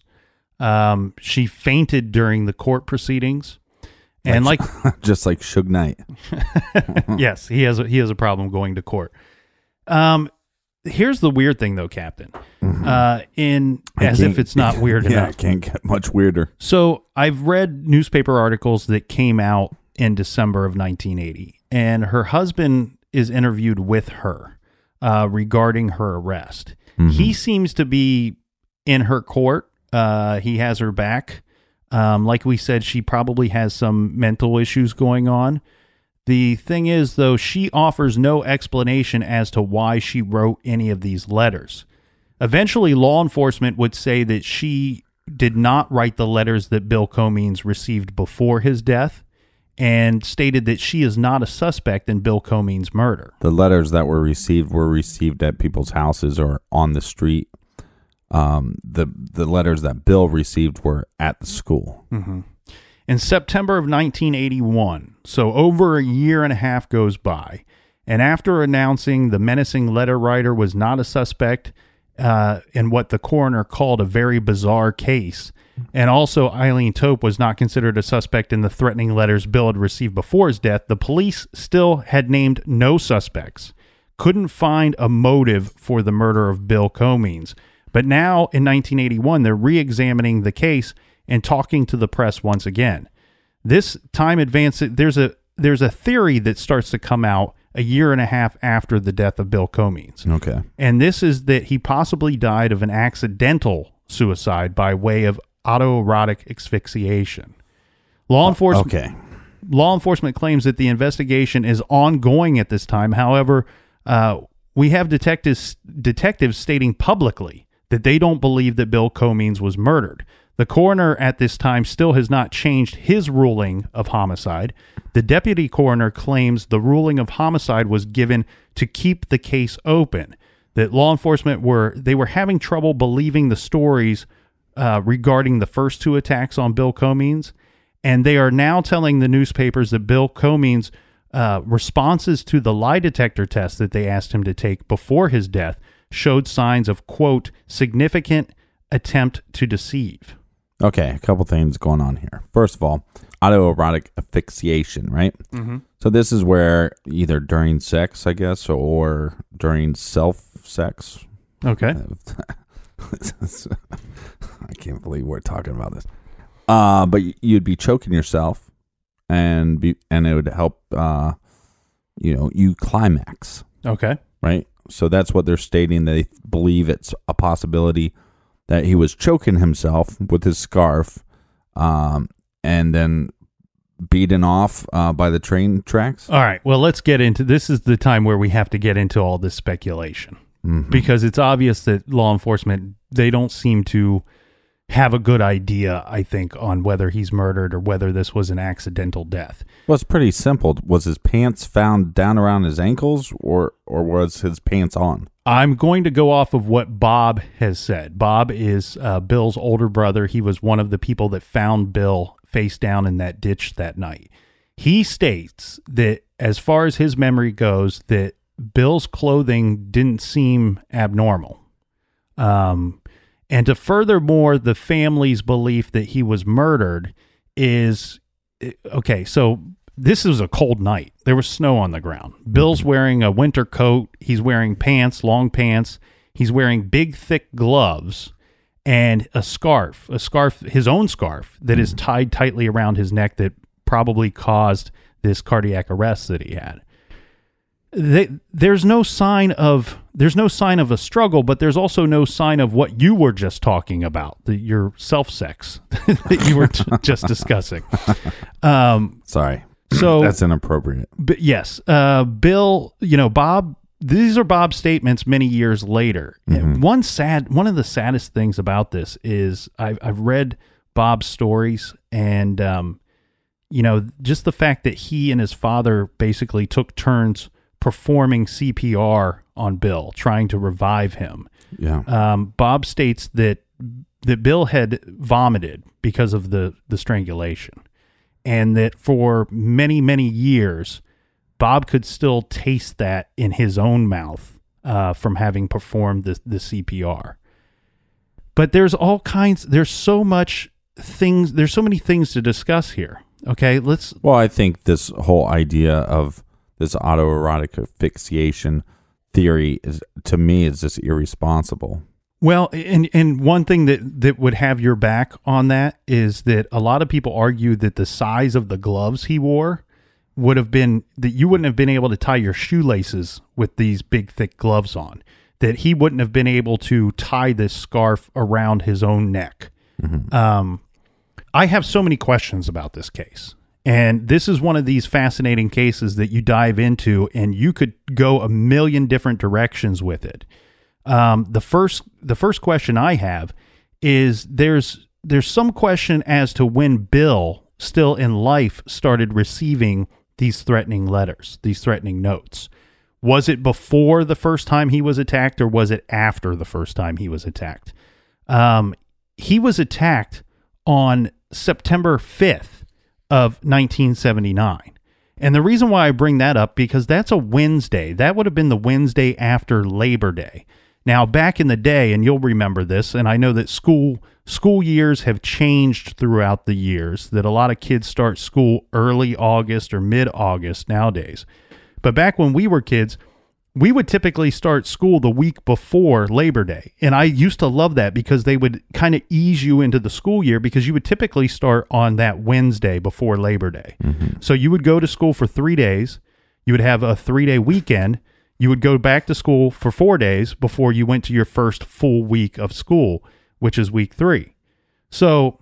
A: Um, she fainted during the court proceedings. And like,
B: like just like Suge Knight.
A: Yes, he has a, he has a problem going to court. Um, here's the weird thing, though, Captain. Mm-hmm. Uh, in as if it's not weird
B: yeah,
A: enough.
B: It can't get much weirder.
A: So I've read newspaper articles that came out in December of nineteen eighty, and her husband is interviewed with her uh, regarding her arrest. Mm-hmm. He seems to be in her court. Uh, he has her back. Um, like we said, she probably has some mental issues going on. The thing is, though, she offers no explanation as to why she wrote any of these letters. Eventually, law enforcement would say that she did not write the letters that Bill Comines received before his death and stated that she is not a suspect in Bill Comines' murder.
B: The letters that were received were received at people's houses or on the street. Um, the the letters that Bill received were at the school.
A: Mm-hmm. In September of nineteen eighty-one, so over a year and a half goes by, and after announcing the menacing letter writer was not a suspect uh, in what the coroner called a very bizarre case, and also Aileen Tope was not considered a suspect in the threatening letters Bill had received before his death, the police still had named no suspects, couldn't find a motive for the murder of Bill Comines. But now, in nineteen eighty-one, they're re-examining the case and talking to the press once again. This time advance, there's a there's a theory that starts to come out a year and a half after the death of Bill Comines.
B: Okay.
A: And this is that he possibly died of an accidental suicide by way of autoerotic asphyxiation. Law enforcement,
B: okay.
A: Law enforcement claims that the investigation is ongoing at this time. However, uh, we have detectives detectives stating publicly that they don't believe that Bill Comines was murdered. The coroner at this time still has not changed his ruling of homicide. The deputy coroner claims the ruling of homicide was given to keep the case open, that law enforcement were, they were having trouble believing the stories uh, regarding the first two attacks on Bill Comines, and they are now telling the newspapers that Bill Comines' uh, responses to the lie detector test that they asked him to take before his death showed signs of, quote, significant attempt to deceive.
B: Okay, a couple things going on here. First of all, autoerotic asphyxiation, right? Mm-hmm. So this is where either during sex, I guess, or during self-sex.
A: Okay.
B: I can't believe we're talking about this. Uh, but you'd be choking yourself, and be and it would help uh, you know you climax.
A: Okay.
B: Right. So that's what they're stating. They believe it's a possibility that he was choking himself with his scarf, um, and then beaten off uh, by the train tracks.
A: All right. Well, let's get into this. Is the time where we have to get into all this speculation, mm-hmm. because it's obvious that law enforcement, they don't seem to have a good idea, I think, on whether he's murdered or whether this was an accidental death.
B: Well, it's pretty simple. Was his pants found down around his ankles, or or was his pants on?
A: I'm going to go off of what Bob has said. Bob is uh, Bill's older brother. He was one of the people that found Bill face down in that ditch that night. He states that as far as his memory goes, that Bill's clothing didn't seem abnormal. Um, and to furthermore, the family's belief that he was murdered is, okay, so this was a cold night. There was snow on the ground. Bill's wearing a winter coat. He's wearing pants, long pants. He's wearing big, thick gloves and a scarf, a scarf, his own scarf that is tied tightly around his neck that probably caused this cardiac arrest that he had. They, there's no sign of there's no sign of a struggle, but there's also no sign of what you were just talking about, the, your self-sex that you were t- just discussing. Um,
B: Sorry.
A: So
B: that's inappropriate.
A: But yes, uh, Bill, you know, Bob, these are Bob's statements many years later. Mm-hmm. One sad, one of the saddest things about this is I've, I've read Bob's stories, and, um, you know, just the fact that he and his father basically took turns performing C P R on Bill, trying to revive him.
B: Yeah.
A: Um, Bob states that that Bill had vomited because of the, the strangulation, and that for many, many years, Bob could still taste that in his own mouth uh, from having performed the, the C P R. But there's all kinds, there's so much things, there's so many things to discuss here. Okay, let's...
B: Well, I think this whole idea of this autoerotic asphyxiation theory is, to me, is just irresponsible.
A: Well, and and one thing that, that would have your back on that is that a lot of people argue that the size of the gloves he wore would have been, that you wouldn't have been able to tie your shoelaces with these big, thick gloves on, that he wouldn't have been able to tie this scarf around his own neck. Mm-hmm. Um, I have so many questions about this case. And this is one of these fascinating cases that you dive into and you could go a million different directions with it. Um, the first, the first question I have is there's, there's some question as to when Bill, still in life, started receiving these threatening letters, these threatening notes. Was it before the first time he was attacked, or was it after the first time he was attacked? Um, he was attacked on September fifth of nineteen seventy-nine. And the reason why I bring that up, because that's a Wednesday. That would have been the Wednesday after Labor Day. Now, back in the day, and you'll remember this, and I know that school school years have changed throughout the years, that a lot of kids start school early August or mid-August nowadays. But back when we were kids, we would typically start school the week before Labor Day. And I used to love that because they would kind of ease you into the school year, because you would typically start on that Wednesday before Labor Day. Mm-hmm. So you would go to school for three days. You would have a three-day weekend. You would go back to school for four days before you went to your first full week of school, which is week three. So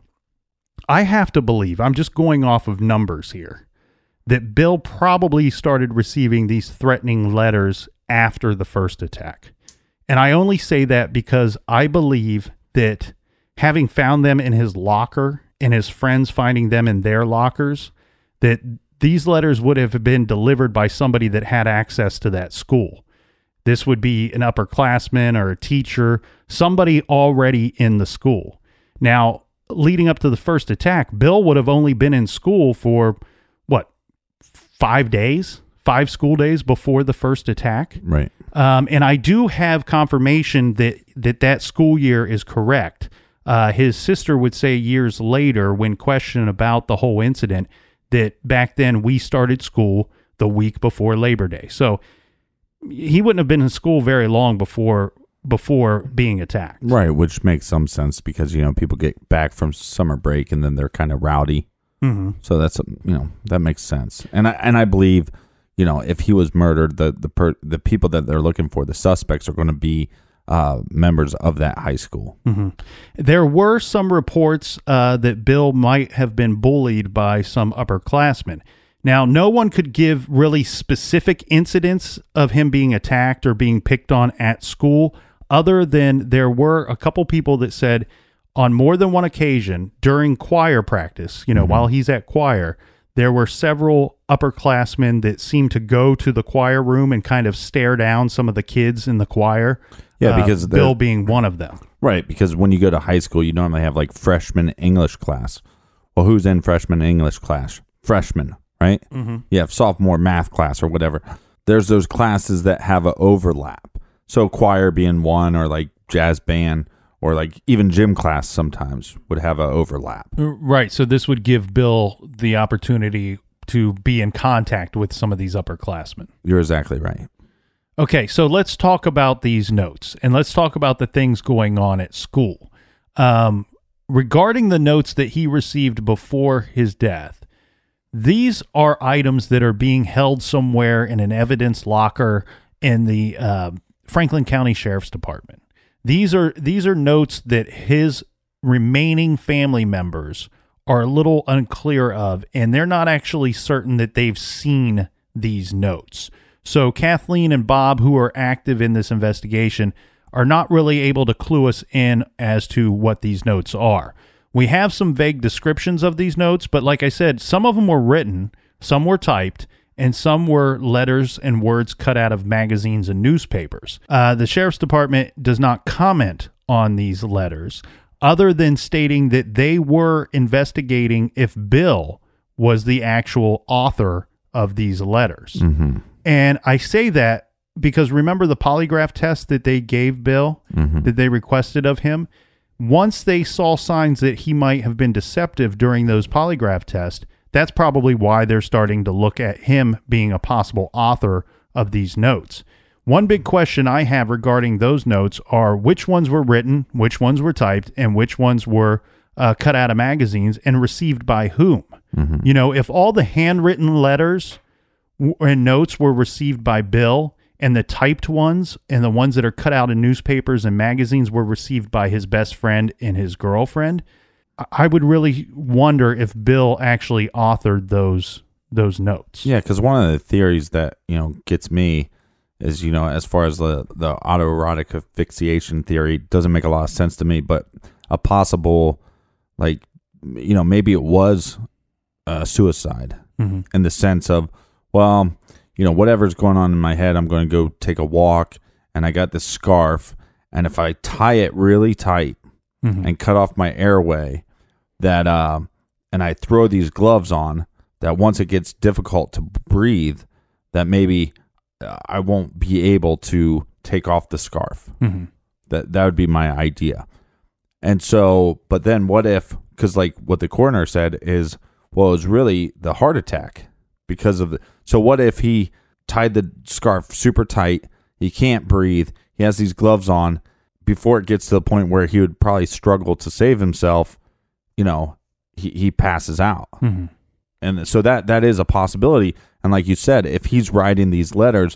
A: I have to believe, I'm just going off of numbers here, that Bill probably started receiving these threatening letters after the first attack. And I only say that because I believe that having found them in his locker and his friends finding them in their lockers, that these letters would have been delivered by somebody that had access to that school. This would be an upperclassman or a teacher, somebody already in the school. Now, leading up to the first attack, Bill would have only been in school for, what, five days? Five school days before the first attack.
B: Right.
A: Um, and I do have confirmation that that, that school year is correct. Uh, his sister would say years later, when questioned about the whole incident, that back then we started school the week before Labor Day. So he wouldn't have been in school very long before before being attacked.
B: Right, which makes some sense because, you know, people get back from summer break and then they're kind of rowdy. Mm-hmm. So that's, you know, that makes sense. And I, and I believe, you know, if he was murdered, the the per, the people that they're looking for, the suspects, are going to be uh, members of that high school.
A: Mm-hmm. There were some reports uh, that Bill might have been bullied by some upperclassmen. Now, no one could give really specific incidents of him being attacked or being picked on at school, other than there were a couple people that said on more than one occasion during choir practice, you know, mm-hmm. while he's at choir, there were several upperclassmen that seemed to go to the choir room and kind of stare down some of the kids in the choir.
B: Yeah, because
A: uh, Bill being one of them.
B: Right, because when you go to high school, you normally have like freshman English class. Well, who's in freshman English class? Freshmen, right? Mm-hmm. You have sophomore math class or whatever. There's those classes that have an overlap. So choir being one, or like jazz band, or like even gym class sometimes would have an overlap.
A: Right, so this would give Bill the opportunity to be in contact with some of these upperclassmen.
B: You're exactly right.
A: Okay, so let's talk about these notes, and let's talk about the things going on at school. Um, regarding the notes that he received before his death, these are items that are being held somewhere in an evidence locker in the uh, Franklin County Sheriff's Department. These are these are notes that his remaining family members are a little unclear of, and they're not actually certain that they've seen these notes. So Kathleen and Bob, who are active in this investigation, are not really able to clue us in as to what these notes are. We have some vague descriptions of these notes, but like I said, some of them were written, some were typed, and some were letters and words cut out of magazines and newspapers. Uh, the Sheriff's Department does not comment on these letters, other than stating that they were investigating if Bill was the actual author of these letters.
B: Mm-hmm.
A: And I say that because remember the polygraph test that they gave Bill,
B: mm-hmm.
A: that they requested of him? Once they saw signs that he might have been deceptive during those polygraph tests, that's probably why they're starting to look at him being a possible author of these notes. One big question I have regarding those notes are which ones were written, which ones were typed, and which ones were uh, cut out of magazines and received by whom?
B: Mm-hmm.
A: You know, if all the handwritten letters and notes were received by Bill, and the typed ones and the ones that are cut out in newspapers and magazines were received by his best friend and his girlfriend, I would really wonder if Bill actually authored those those notes.
B: Yeah, because one of the theories that, you know, gets me is, you know, as far as the, the autoerotic asphyxiation theory, doesn't make a lot of sense to me, but a possible, like, you know, maybe it was uh, suicide
A: mm-hmm.
B: in the sense of, well, you know, whatever's going on in my head, I'm going to go take a walk, and I got this scarf, and if I tie it really tight mm-hmm. and cut off my airway, that uh, and I throw these gloves on, that once it gets difficult to breathe, that maybe uh, I won't be able to take off the scarf.
A: Mm-hmm.
B: That that would be my idea. And so, but then what if, because like what the coroner said is, well, it was really the heart attack. Because of the, so what if he tied the scarf super tight, he can't breathe, he has these gloves on, before it gets to the point where he would probably struggle to save himself, you know, he, he passes out.
A: Mm-hmm.
B: And so that that is a possibility. And like you said, if he's writing these letters,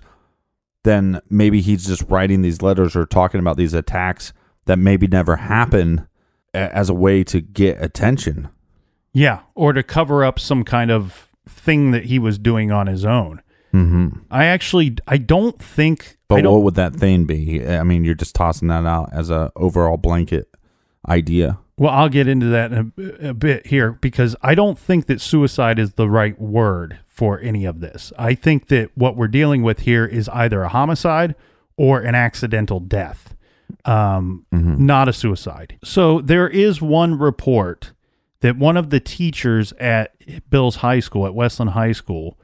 B: then maybe he's just writing these letters or talking about these attacks that maybe never happened as a way to get attention.
A: Yeah, or to cover up some kind of thing that he was doing on his own.
B: Mm-hmm.
A: I actually, I don't think...
B: But
A: I don't,
B: what would that thing be? I mean, you're just tossing that out as a overall blanket idea.
A: Well, I'll get into that in a, a bit here, because I don't think that suicide is the right word for any of this. I think that what we're dealing with here is either a homicide or an accidental death, um, mm-hmm. not a suicide. So there is one report that one of the teachers at Bill's high school, at Westland High School,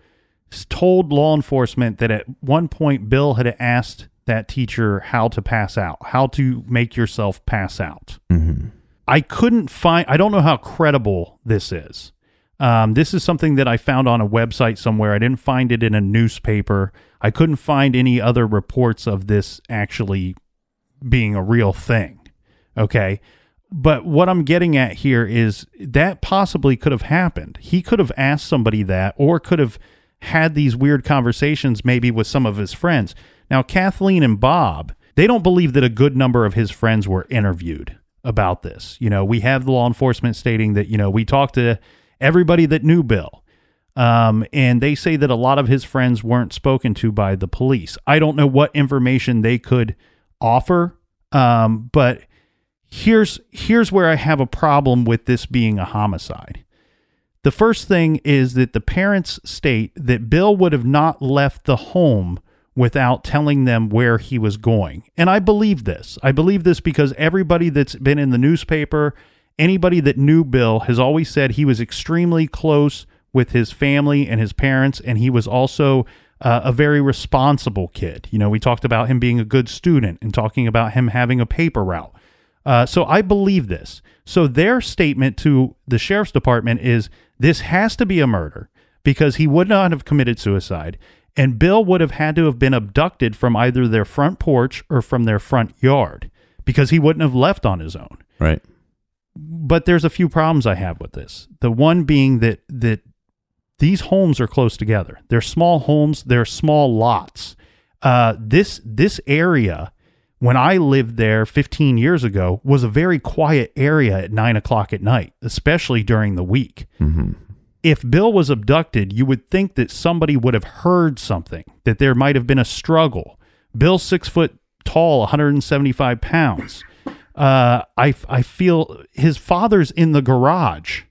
A: told law enforcement that at one point Bill had asked that teacher how to pass out, how to make yourself pass out.
B: Mm-hmm.
A: I couldn't find, I don't know how credible this is. Um, this is something that I found on a website somewhere. I didn't find it in a newspaper. I couldn't find any other reports of this actually being a real thing. Okay. But what I'm getting at here is that possibly could have happened. He could have asked somebody that, or could have had these weird conversations maybe with some of his friends. Now, Kathleen and Bob, they don't believe that a good number of his friends were interviewed about this. You know, we have the law enforcement stating that, you know, we talked to everybody that knew Bill. Um, and they say that a lot of his friends weren't spoken to by the police. I don't know what information they could offer, um, but here's here's where I have a problem with this being a homicide. The first thing is that the parents state that Bill would have not left the home without telling them where he was going. And I believe this. I believe this because everybody that's been in the newspaper, anybody that knew Bill has always said he was extremely close with his family and his parents, and he was also uh, a very responsible kid. You know, we talked about him being a good student and talking about him having a paper route. Uh, so I believe this. So their statement to the sheriff's department is this has to be a murder because he would not have committed suicide, and Bill would have had to have been abducted from either their front porch or from their front yard because he wouldn't have left on his own.
B: Right.
A: But there's a few problems I have with this. The one being that that these homes are close together. They're small homes. They're small lots. Uh, this this area, when I lived there fifteen years ago, was a very quiet area at nine o'clock at night, especially during the week.
B: Mm-hmm.
A: If Bill was abducted, you would think that somebody would have heard something, that there might have been a struggle. Bill's six foot tall, one hundred seventy-five pounds. Uh, I, I feel his father's in the garage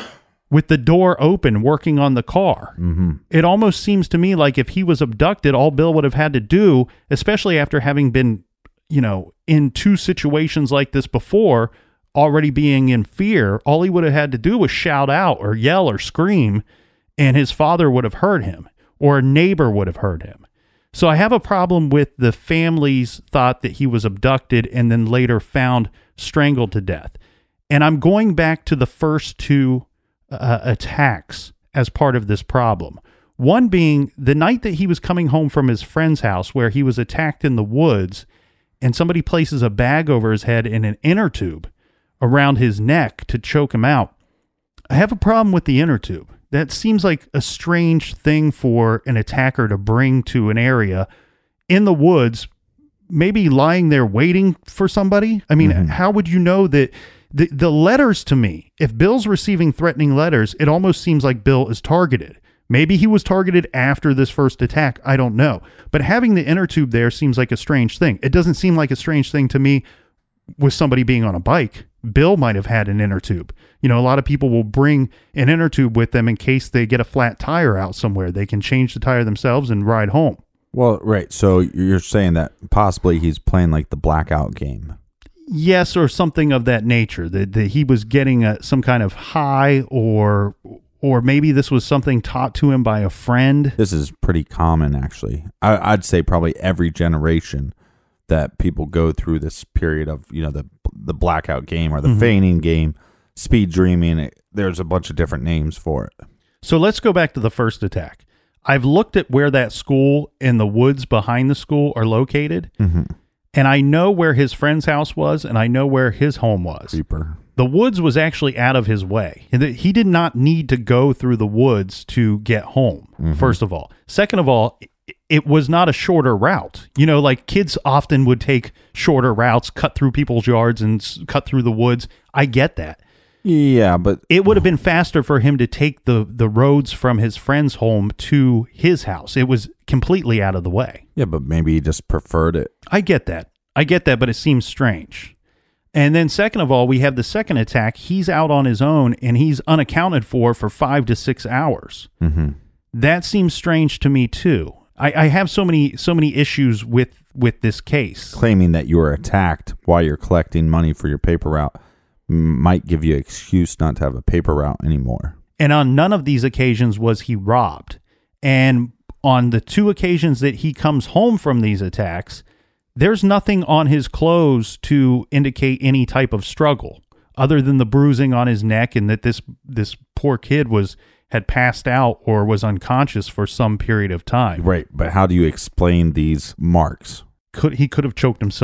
A: with the door open working on the car.
B: Mm-hmm.
A: It almost seems to me like if he was abducted, all Bill would have had to do, especially after having been, you know, in two situations like this before, already being in fear, all he would have had to do was shout out or yell or scream, and his father would have heard him, or a neighbor would have heard him. So I have a problem with the family's thought that he was abducted and then later found strangled to death. And I'm going back to the first two uh, attacks as part of this problem. One being the night that he was coming home from his friend's house where he was attacked in the woods, and somebody places a bag over his head and an inner tube around his neck to choke him out. I have a problem with the inner tube. That seems like a strange thing for an attacker to bring to an area in the woods, maybe lying there waiting for somebody. I mean, mm-hmm. How would you know that the, the letters to me, if Bill's receiving threatening letters, it almost seems like Bill is targeted. Maybe he was targeted after this first attack. I don't know. But having the inner tube there seems like a strange thing. It doesn't seem like a strange thing to me with somebody being on a bike. Bill might have had an inner tube. You know, a lot of people will bring an inner tube with them in case they get a flat tire out somewhere. They can change the tire themselves and ride home.
B: Well, right. So you're saying that possibly he's playing like the blackout game.
A: Yes, or something of that nature. That, that he was getting a, some kind of high, or or maybe this was something taught to him by a friend.
B: This is pretty common, actually. I, I'd say probably every generation that people go through this period of, you know, the the blackout game or the mm-hmm. feigning game, speed dreaming. It, there's a bunch of different names for it.
A: So let's go back to the first attack. I've looked at where that school and the woods behind the school are located,
B: mm-hmm.
A: and I know where his friend's house was, and I know where his home was.
B: Super.
A: The woods was actually out of his way. He did not need to go through the woods to get home, mm-hmm. first of all. Second of all, it was not a shorter route. You know, like kids often would take shorter routes, cut through people's yards and cut through the woods. I get that.
B: Yeah, but
A: it would have been faster for him to take the, the roads from his friend's home to his house. It was completely out of the way.
B: Yeah, but maybe he just preferred it.
A: I get that. I get that, but it seems strange. And then second of all, we have the second attack. He's out on his own and he's unaccounted for for five to six hours.
B: Mm-hmm. That
A: seems strange to me too. I, I have so many so many issues with, with this case.
B: Claiming that you were attacked while you're collecting money for your paper route might give you an excuse not to have a paper route anymore.
A: And on none of these occasions was he robbed. And on the two occasions that he comes home from these attacks, there's nothing on his clothes to indicate any type of struggle other than the bruising on his neck and that this this poor kid was had passed out or was unconscious for some period of time.
B: Right, but how do you explain these marks?
A: Could he could have choked himself.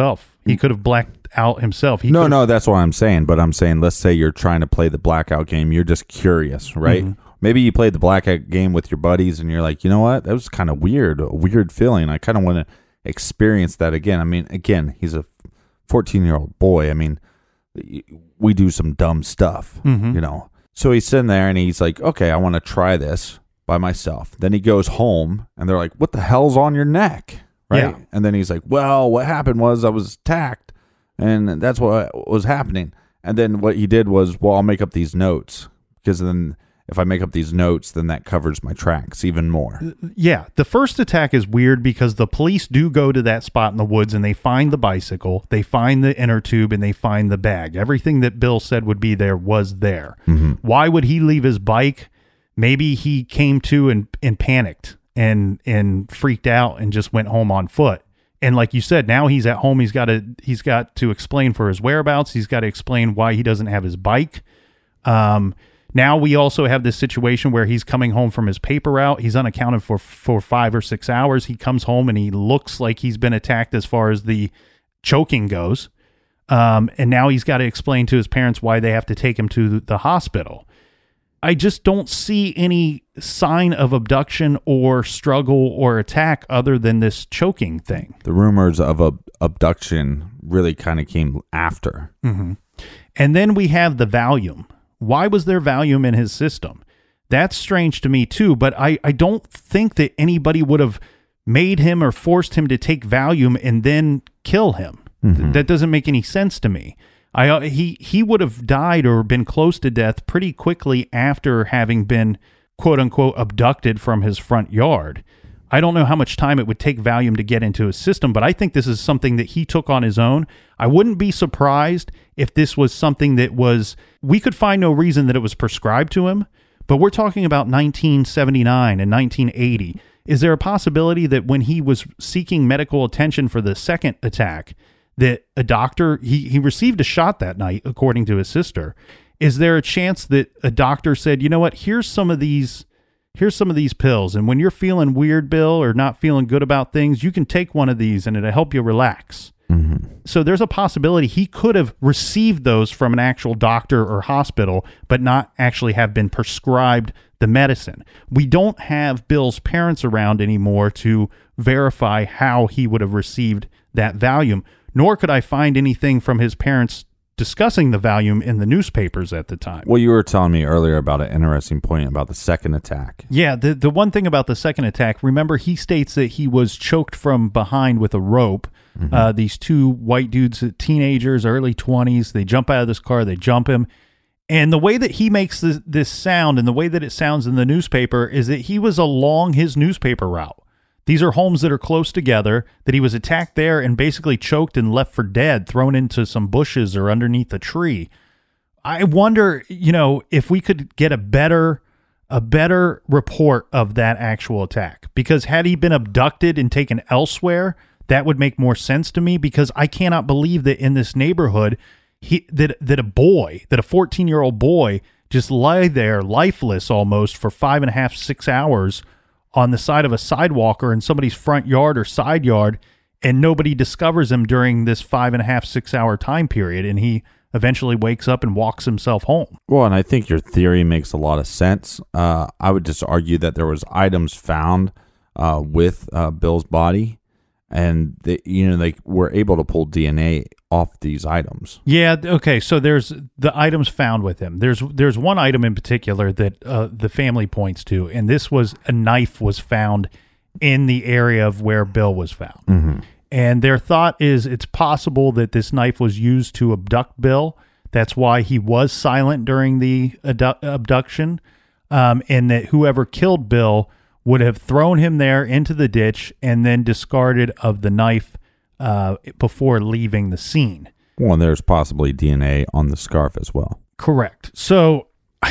A: He could have blacked out himself. He
B: no,
A: could've-
B: no, that's what I'm saying. But I'm saying, let's say you're trying to play the blackout game. You're just curious, right?
A: Mm-hmm.
B: Maybe you played the blackout game with your buddies and you're like, you know what? That was kind of weird, a weird feeling. I kind of want to experience that again. I mean, again, he's a fourteen-year-old boy. I mean, we do some dumb stuff,
A: Mhm.
B: you know. So he's sitting there and he's like, okay, I want to try this by myself. Then he goes home and they're like, what the hell's on your neck? Right.
A: Yeah.
B: And then he's like, well, what happened was I was attacked and that's what was happening. And then what he did was, well, I'll make up these notes because then if I make up these notes, then that covers my tracks even more.
A: Yeah, the first attack is weird because the police do go to that spot in the woods and they find the bicycle, they find the inner tube, and they find the bag. Everything that Bill said would be there was there.
B: Mm-hmm.
A: Why would he leave his bike? Maybe he came to and, and panicked and and freaked out and just went home on foot. And like you said, now he's at home. He's got to he's got to explain for his whereabouts. He's got to explain why he doesn't have his bike. Um. Now we also have this situation where he's coming home from his paper route. He's unaccounted for for five or six hours. He comes home and he looks like he's been attacked as far as the choking goes. Um, and now he's got to explain to his parents why they have to take him to the hospital. I just don't see any sign of abduction or struggle or attack other than this choking thing.
B: The rumors of a abduction really kind of came after.
A: Mm-hmm. And then we have the Valium. Why was there Valium in his system? That's strange to me too, but I, I don't think that anybody would have made him or forced him to take Valium and then kill him.
B: Mm-hmm.
A: Th- that doesn't make any sense to me. I uh, he he would have died or been close to death pretty quickly after having been quote unquote abducted from his front yard. I don't know how much time it would take Valium to get into his system, but I think this is something that he took on his own. I wouldn't be surprised if this was something that was, we could find no reason that it was prescribed to him, but we're talking about nineteen seventy-nine and nineteen eighty. Is there a possibility that when he was seeking medical attention for the second attack, that a doctor, he, he received a shot that night, according to his sister. Is there a chance that a doctor said, you know what, here's some of these Here's some of these pills, and when you're feeling weird, Bill, or not feeling good about things, you can take one of these, and it'll help you relax.
B: Mm-hmm.
A: So there's a possibility he could have received those from an actual doctor or hospital, but not actually have been prescribed the medicine. We don't have Bill's parents around anymore to verify how he would have received that Valium, nor could I find anything from his parents discussing the Valium in the newspapers at the time.
B: Well, you were telling me earlier about an interesting point about the second attack.
A: Yeah, the the one thing about the second attack, remember he states that he was choked from behind with a rope. Mm-hmm. Uh, these two white dudes, teenagers, early twenties, they jump out of this car, they jump him. And the way that he makes this, this sound and the way that it sounds in the newspaper is that he was along his newspaper route. These are homes that are close together, that he was attacked there and basically choked and left for dead, thrown into some bushes or underneath a tree. I wonder, you know, if we could get a better a better report of that actual attack. Because had he been abducted and taken elsewhere, that would make more sense to me, because I cannot believe that in this neighborhood, he that that a boy, that a fourteen-year-old boy just lay there lifeless almost for five and a half, six hours on the side of a sidewalk or in somebody's front yard or side yard, and nobody discovers him during this five and a half, six hour time period, and he eventually wakes up and walks himself home.
B: Well, and I think your theory makes a lot of sense. Uh, I would just argue that there was items found uh, with uh, Bill's body, and they, you know, they were able to pull D N A off these items.
A: Yeah. Okay. So there's the items found with him. There's there's one item in particular that uh, the family points to, and this was a knife was found in the area of where Bill was found.
B: Mm-hmm.
A: And their thought is it's possible that this knife was used to abduct Bill. That's why he was silent during the abdu- abduction, um, and that whoever killed Bill would have thrown him there into the ditch and then discarded of the knife uh, before leaving the scene.
B: Well, and there's possibly D N A on the scarf as well.
A: Correct. So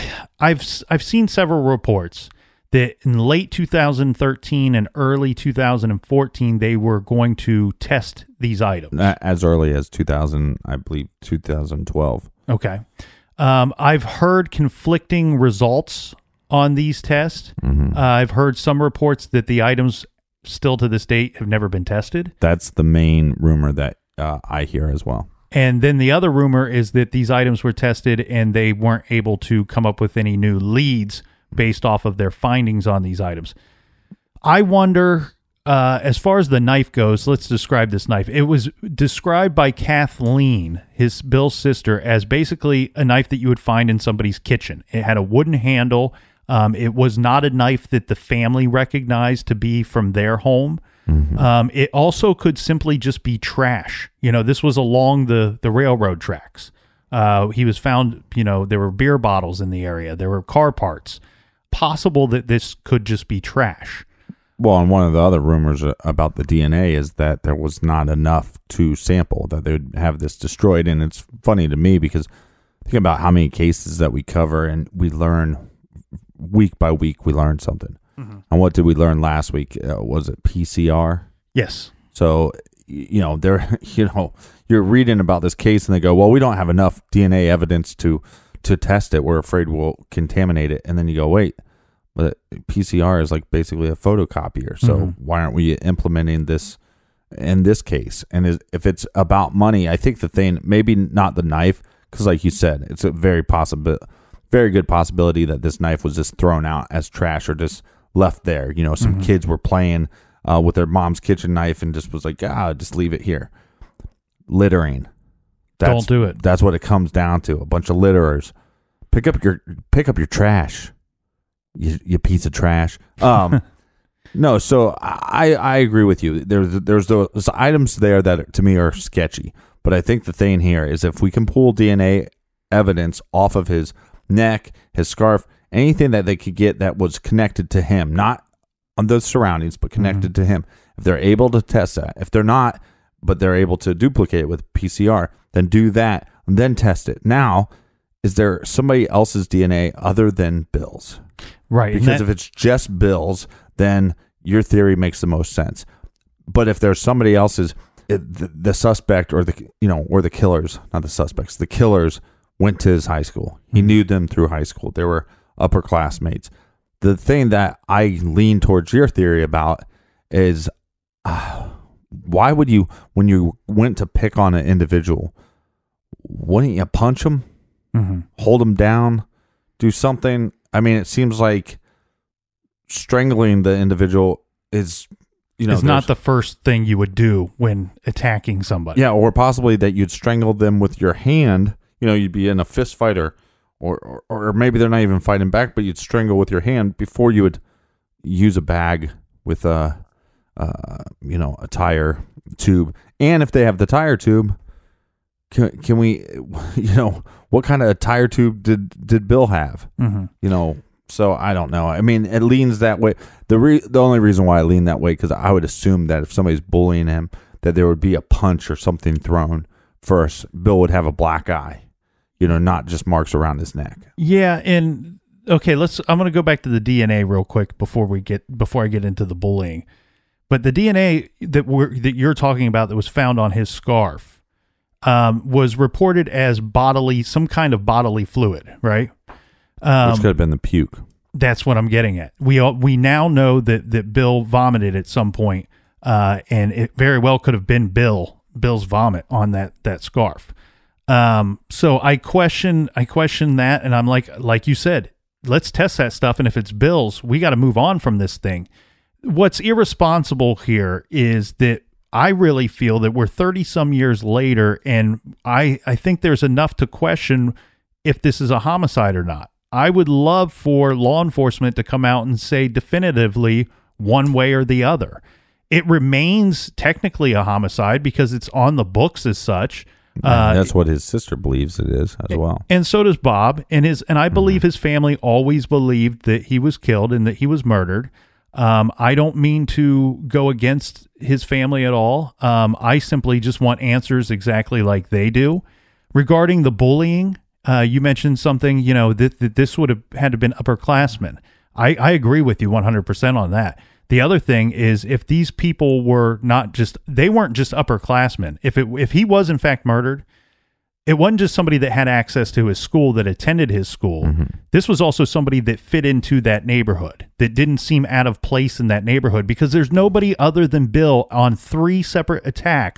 A: I've I've seen several reports that in late two thousand thirteen and early two thousand fourteen, they were going to test these items.
B: As early as two thousand, I believe, two thousand twelve.
A: Okay. Um, I've heard conflicting results on these tests.
B: Mm-hmm.
A: Uh, I've heard some reports that the items still to this date have never been tested.
B: That's the main rumor that uh, I hear as well.
A: And then the other rumor is that these items were tested and they weren't able to come up with any new leads based off of their findings on these items. I wonder, uh, as far as the knife goes, let's describe this knife. It was described by Kathleen, his Bill's sister, as basically a knife that you would find in somebody's kitchen. It had a wooden handle. Um, it was not a knife that the family recognized to be from their home. Mm-hmm. Um, it also could simply just be trash. You know, this was along the, the railroad tracks. Uh, he was found, you know, there were beer bottles in the area. There were car parts. Possible that this could just be trash.
B: Well, and one of the other rumors about the D N A is that there was not enough to sample, that they would have this destroyed. And it's funny to me because think about how many cases that we cover and we learn week by week, we learn something. Mm-hmm. And what did we learn last week? Uh, was it P C R?
A: Yes.
B: So, you know, they're, you know, you're reading about this case and they go, well, we don't have enough D N A evidence to, to test it. We're afraid we'll contaminate it. And then you go, wait, but P C R is like basically a photocopier. So mm-hmm. why aren't we implementing this in this case? And is, if it's about money, I think the thing, maybe not the knife, because like you said, it's a very possible, very good possibility that this knife was just thrown out as trash or just left there. You know, some mm-hmm. kids were playing uh, with their mom's kitchen knife and just was like, ah, just leave it here. Littering. That's,
A: Don't do it.
B: That's what it comes down to. A bunch of litterers. Pick up your pick up your trash. You, you piece of trash. Um, no, so I I agree with you. There's there's those items there that to me are sketchy. But I think the thing here is if we can pull D N A evidence off of his neck, his scarf, anything that they could get that was connected to him, not on those surroundings, but connected mm-hmm. to him. If they're able to test that, if they're not, but they're able to duplicate it with P C R, then do that and then test it. Now, is there somebody else's D N A other than Bill's?
A: Right.
B: Because
A: that-
B: if it's just Bill's, then your theory makes the most sense. But if there's somebody else's, it, the, the suspect or the you know or the killers, not the suspects, the killers went to his high school. He mm-hmm. knew them through high school. They were upper classmates. The thing that I lean towards your theory about is uh, why would you, when you went to pick on an individual, wouldn't you punch them, mm-hmm. hold them down, do something? I mean, it seems like strangling the individual is, you know,
A: it's not the first thing you would do when attacking somebody.
B: Yeah, or possibly that you'd strangle them with your hand. You know, you'd be in a fist fight or, or, or, or maybe they're not even fighting back, but you'd strangle with your hand before you would use a bag with a, uh, you know, a tire tube. And if they have the tire tube, can, can we, you know, what kind of tire tube did, did Bill have? Mm-hmm. You know, so I don't know. I mean, it leans that way. The re- the only reason why I lean that way, because I would assume that if somebody's bullying him, that there would be a punch or something thrown first. Bill would have a black eye, you know, not just marks around his neck.
A: Yeah, and okay, let's. I'm going to go back to the D N A real quick before we get before I get into the bullying. But the D N A that we're that you're talking about that was found on his scarf um, was reported as bodily, some kind of bodily fluid, right? Um,
B: Which could have been the puke.
A: That's what I'm getting at. We all, we now know that that Bill vomited at some point, uh, and it very well could have been Bill Bill's vomit on that that scarf. Um, so I question I question that, and I'm like like you said, let's test that stuff, and if it's Bill's, we got to move on from this thing. What's irresponsible here is that I really feel that we're thirty some years later, and I I think there's enough to question if this is a homicide or not. I would love for law enforcement to come out and say definitively one way or the other. It remains technically a homicide because it's on the books as such.
B: Uh, that's what his sister believes it is as well.
A: And so does Bob. And his and I believe mm-hmm. his family always believed that he was killed and that he was murdered. Um, I don't mean to go against his family at all. Um, I simply just want answers exactly like they do. Regarding the bullying, Uh, you mentioned something, you know, that, that this would have had to have been upperclassmen. I, I agree with you one hundred percent on that. The other thing is if these people were not just, they weren't just upperclassmen. If it, if he was in fact murdered, it wasn't just somebody that had access to his school, that attended his school. Mm-hmm. This was also somebody that fit into that neighborhood, that didn't seem out of place in that neighborhood, because there's nobody other than Bill on three separate attacks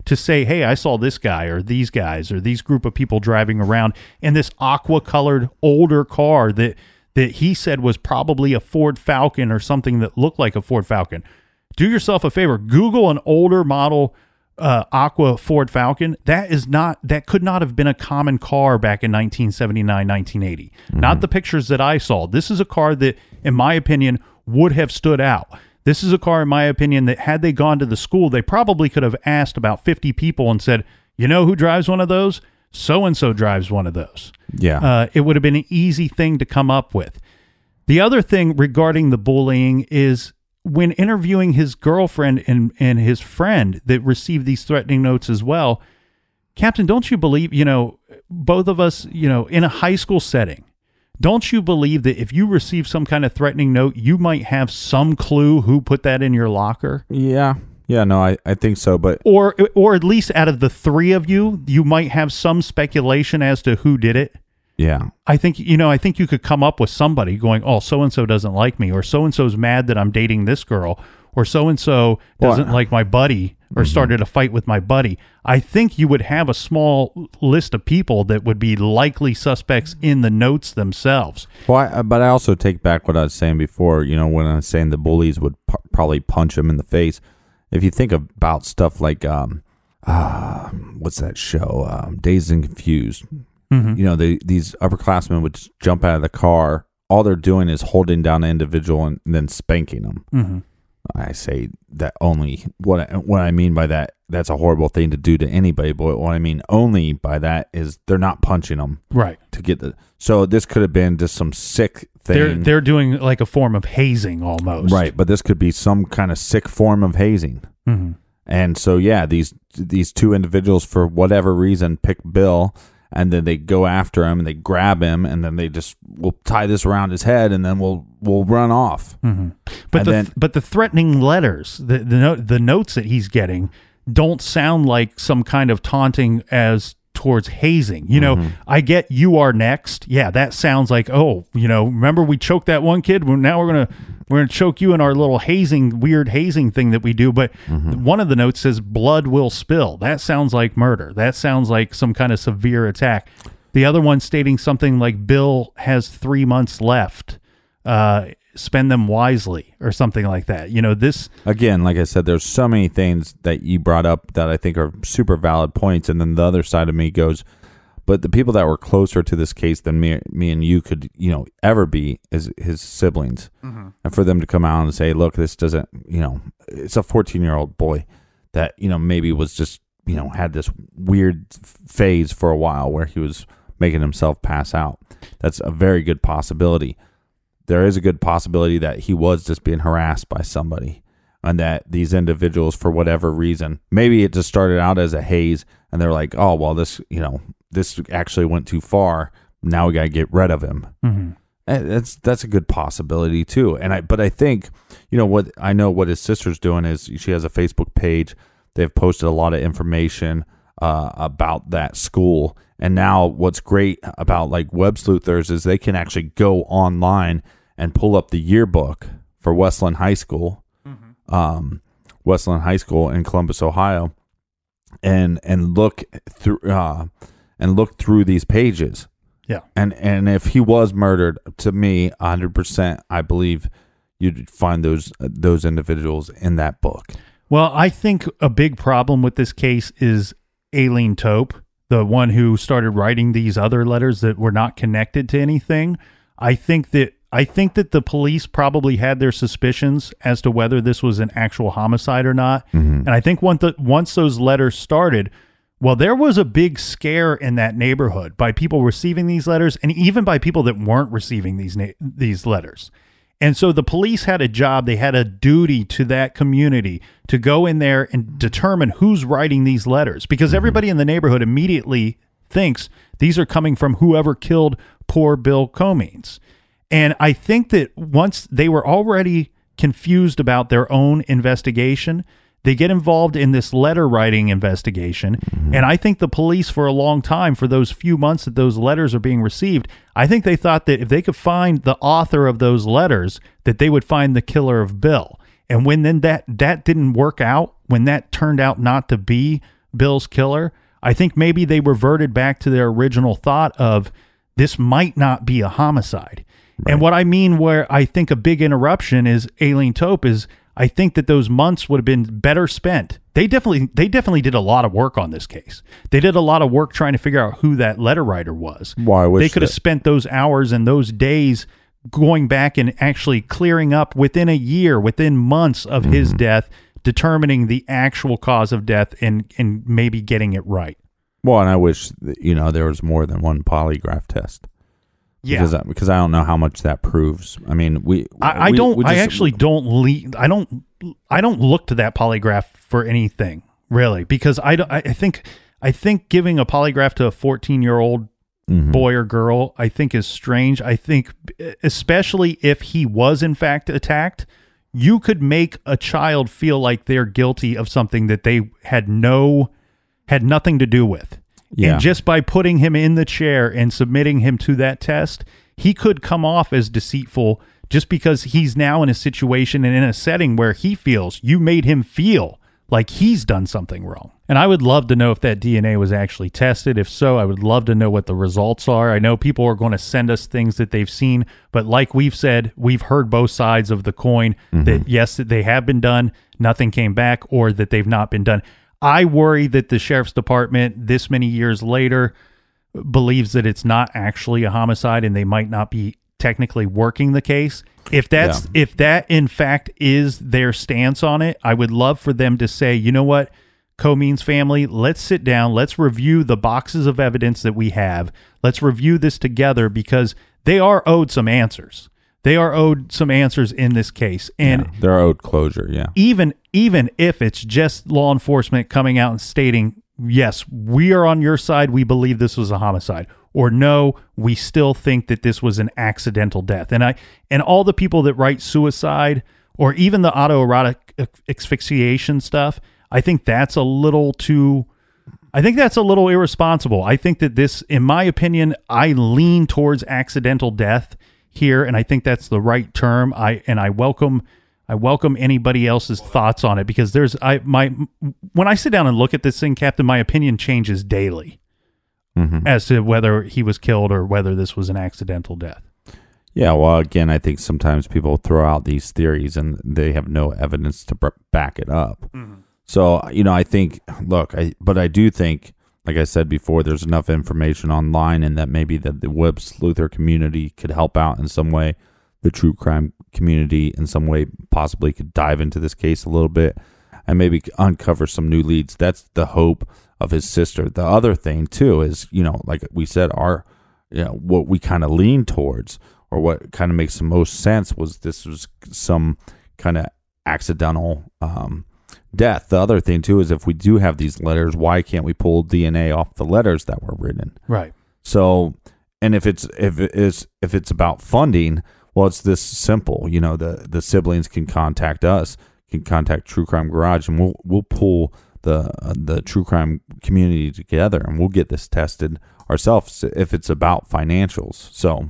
A: to say, hey, I saw this guy or these guys or these group of people driving around in this aqua-colored older car that that he said was probably a Ford Falcon or something that looked like a Ford Falcon. Do yourself a favor. Google an older model uh, aqua Ford Falcon. That is not, that could not have been a common car back in nineteen seventy-nine, nineteen eighty. Mm-hmm. Not the pictures that I saw. This is a car that, in my opinion, would have stood out. This is a car, in my opinion, that had they gone to the school, they probably could have asked about fifty people and said, you know who drives one of those? So-and-so drives one of those.
B: Yeah.
A: Uh, it would have been an easy thing to come up with. The other thing regarding the bullying is when interviewing his girlfriend and, and his friend that received these threatening notes as well, Captain, don't you believe, you know, both of us, you know, in a high school setting, don't you believe that if you receive some kind of threatening note, you might have some clue who put that in your locker?
B: Yeah. Yeah, no, I, I think so. But
A: Or, or at least out of the three of you, you might have some speculation as to who did it.
B: yeah.
A: I think, you know, I think you could come up with somebody going, oh, so-and-so doesn't like me, or so-and-so's mad that I'm dating this girl, or so-and-so doesn't
B: Well,
A: like my buddy, or mm-hmm. started a fight with my buddy. I think you would have a small list of people that would be likely suspects in the notes themselves.
B: Well, I, but I also take back what I was saying before, you know, when I was saying the bullies would p- probably punch him in the face. If you think about stuff like, um, uh, what's that show, um, Dazed and Confused, mm-hmm. you know, they, these upperclassmen would just jump out of the car. All they're doing is holding down an individual and, and then spanking them.
A: Mm-hmm.
B: I say that only, what I, what I mean by that, that's a horrible thing to do to anybody, but what I mean only by that is they're not punching them.
A: Right.
B: To get the, so this could have been just some sick thing.
A: They're, they're doing like a form of hazing almost.
B: Right, but this could be some kind of sick form of hazing.
A: Mm-hmm.
B: And so, yeah, these these two individuals, for whatever reason, pick Bill, and then they go after him, and they grab him, and then they just, we'll tie this around his head, and then we'll we'll run off.
A: Mm-hmm. But
B: and
A: the
B: then,
A: but the threatening letters, the the, no, the notes that he's getting, don't sound like some kind of taunting as towards hazing. You know, mm-hmm. I get you are next. Yeah, that sounds like, oh, you know, remember we choked that one kid? Well, now we're gonna we're gonna choke you in our little hazing, weird hazing thing that we do. But mm-hmm. one of the notes says blood will spill. That sounds like murder. That sounds like some kind of severe attack. The other one stating something like Bill has three months left. Uh, spend them wisely or something like that. You know, this
B: again, like I said, there's so many things that you brought up that I think are super valid points. And then the other side of me goes, but the people that were closer to this case than me, me and you could, you know, ever be is his siblings. Mm-hmm. And for them to come out and say, look, this doesn't, you know, it's a fourteen year old boy that, you know, maybe was just, you know, had this weird phase for a while where he was making himself pass out. That's a very good possibility. There is a good possibility that he was just being harassed by somebody, and that these individuals, for whatever reason, maybe it just started out as a haze, and they're like, oh, well, this, you know, this actually went too far. Now we got to get rid of him. Mm-hmm. And that's, that's a good possibility too. And I, but I think, you know, what I know what his sister's doing is she has a Facebook page. They've posted a lot of information uh, about that school. And now what's great about like web sleuthers is they can actually go online and pull up the yearbook for Westland High School, mm-hmm. um, Westland High School in Columbus, Ohio, and and look through uh, and look through these pages.
A: Yeah.
B: And and if he was murdered, to me, one hundred percent, I believe you'd find those those individuals in that book.
A: Well, I think a big problem with this case is Aileen Tope, the one who started writing these other letters that were not connected to anything. I think that I think that the police probably had their suspicions as to whether this was an actual homicide or not. Mm-hmm. And I think once the, once those letters started, well, there was a big scare in that neighborhood by people receiving these letters, and even by people that weren't receiving these na- these letters. And so the police had a job, they had a duty to that community to go in there and determine who's writing these letters, because mm-hmm. everybody in the neighborhood immediately thinks these are coming from whoever killed poor Bill Comines. And I think that once they were already confused about their own investigation, they get involved in this letter writing investigation. Mm-hmm. And I think the police, for a long time, for those few months that those letters are being received, I think they thought that if they could find the author of those letters, that they would find the killer of Bill. And when then that, that didn't work out, when that turned out not to be Bill's killer, I think maybe they reverted back to their original thought of this might not be a homicide. Right. And what I mean where I think a big interruption is Aileen Tope is I think that those months would have been better spent. They definitely they definitely did a lot of work on this case. They did a lot of work trying to figure out who that letter writer was.
B: Well, I wish
A: they could have spent those hours and those days going back and actually clearing up within a year, within months of mm-hmm. his death, determining the actual cause of death and, and maybe getting it right.
B: Well, and I wish that, you know, there was more than one polygraph test.
A: Yeah,
B: because I, because I don't know how much that proves. I mean, we.
A: I, I
B: we,
A: don't.
B: we just,
A: I actually don't. Le- I don't. I don't look to that polygraph for anything really, because I don't. I think. I think giving a polygraph to a fourteen-year-old mm-hmm. boy or girl, I think is strange. I think, especially if he was in fact attacked, you could make a child feel like they're guilty of something that they had no, had nothing to do with. Yeah. And just by putting him in the chair and submitting him to that test, he could come off as deceitful just because he's now in a situation and in a setting where he feels you made him feel like he's done something wrong. And I would love to know if that D N A was actually tested. If so, I would love to know what the results are. I know people are going to send us things that they've seen, but like we've said, we've heard both sides of the coin mm-hmm. that yes, that they have been done, nothing came back, or that they've not been done. I worry that the sheriff's department this many years later believes that it's not actually a homicide and they might not be technically working the case. If that's yeah. if that in fact is their stance on it, I would love for them to say, you know what, Comines family, let's sit down, let's review the boxes of evidence that we have. Let's review this together because they are owed some answers. They are owed some answers in this case. And
B: yeah, they're owed closure, yeah.
A: Even even if it's just law enforcement coming out and stating, yes, we are on your side, we believe this was a homicide. Or no, we still think that this was an accidental death. And I and all the people that write suicide or even the autoerotic asphyxiation stuff, I think that's a little too I think that's a little irresponsible. I think that this, in my opinion, I lean towards accidental death here, and I think that's the right term. I and I welcome I welcome anybody else's thoughts on it because there's I my when I sit down and look at this thing, Captain, my opinion changes daily mm-hmm. as to whether he was killed or whether this was an accidental death.
B: Yeah, well, again, I think sometimes people throw out these theories and they have no evidence to back it up. Mm-hmm. So, you know, I think, look, I but I do think, like I said before, there's enough information online and that maybe the, the Webb Sleuther community could help out in some way. The true crime community in some way possibly could dive into this case a little bit and maybe uncover some new leads. That's the hope of his sister. The other thing, too, is, you know, like we said, our, you know, what we kind of lean towards or what kind of makes the most sense was this was some kind of accidental um death. The other thing too is if we do have these letters, why can't we pull D N A off the letters that were written?
A: Right.
B: So, and if it's if it is if it's about funding, well, it's this simple. You know, the the siblings can contact us, can contact True Crime Garage, and we'll we'll pull the uh, the true crime community together, and we'll get this tested ourselves if it's about financials. So,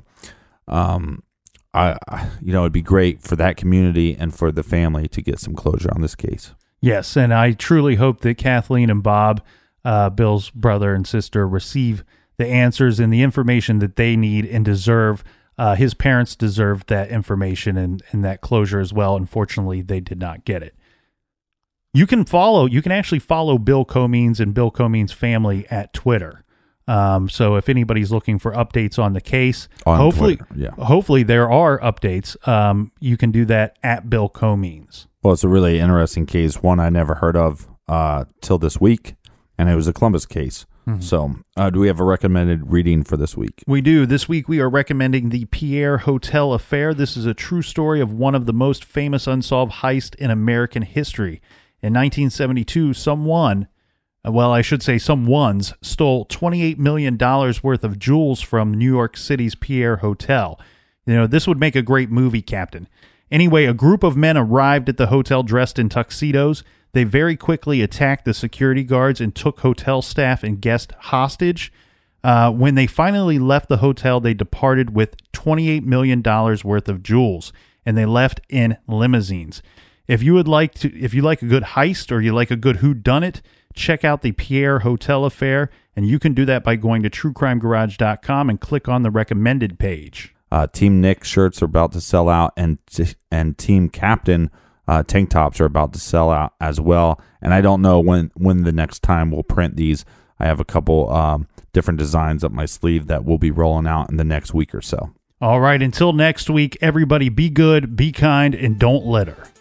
B: um, I, I you know, it'd be great for that community and for the family to get some closure on this case.
A: Yes, and I truly hope that Kathleen and Bob, uh, Bill's brother and sister, receive the answers and the information that they need and deserve. Uh, his parents deserve that information and, and that closure as well. Unfortunately, they did not get it. You can follow, you can actually follow Bill Comines and Bill Comines' family at Twitter. Um, so if anybody's looking for updates on the case,
B: on
A: hopefully,
B: Twitter, yeah.
A: hopefully there are updates. Um, you can do that at Bill Comines.
B: Well, it's a really interesting case, one I never heard of uh, till this week, and it was a Columbus case. Mm-hmm. So uh, do we have a recommended reading for this week?
A: We do. This week we are recommending The Pierre Hotel Affair. This is a true story of one of the most famous unsolved heists in American history. In nineteen seventy-two, someone, well, I should say someone's, stole twenty-eight million dollars worth of jewels from New York City's Pierre Hotel. You know, this would make a great movie, Captain. Anyway, a group of men arrived at the hotel dressed in tuxedos. They very quickly attacked the security guards and took hotel staff and guests hostage. Uh, when they finally left the hotel, they departed with twenty-eight million dollars worth of jewels, and they left in limousines. If you would like to, if you like a good heist or you like a good whodunit, check out the Pierre Hotel affair, and you can do that by going to true crime garage dot com and click on the recommended page.
B: Uh, Team Nick shirts are about to sell out, and and Team Captain uh, tank tops are about to sell out as well. And I don't know when, when the next time we'll print these. I have a couple um, different designs up my sleeve that will be rolling out in the next week or so.
A: All right, until next week, everybody be good, be kind, and don't litter.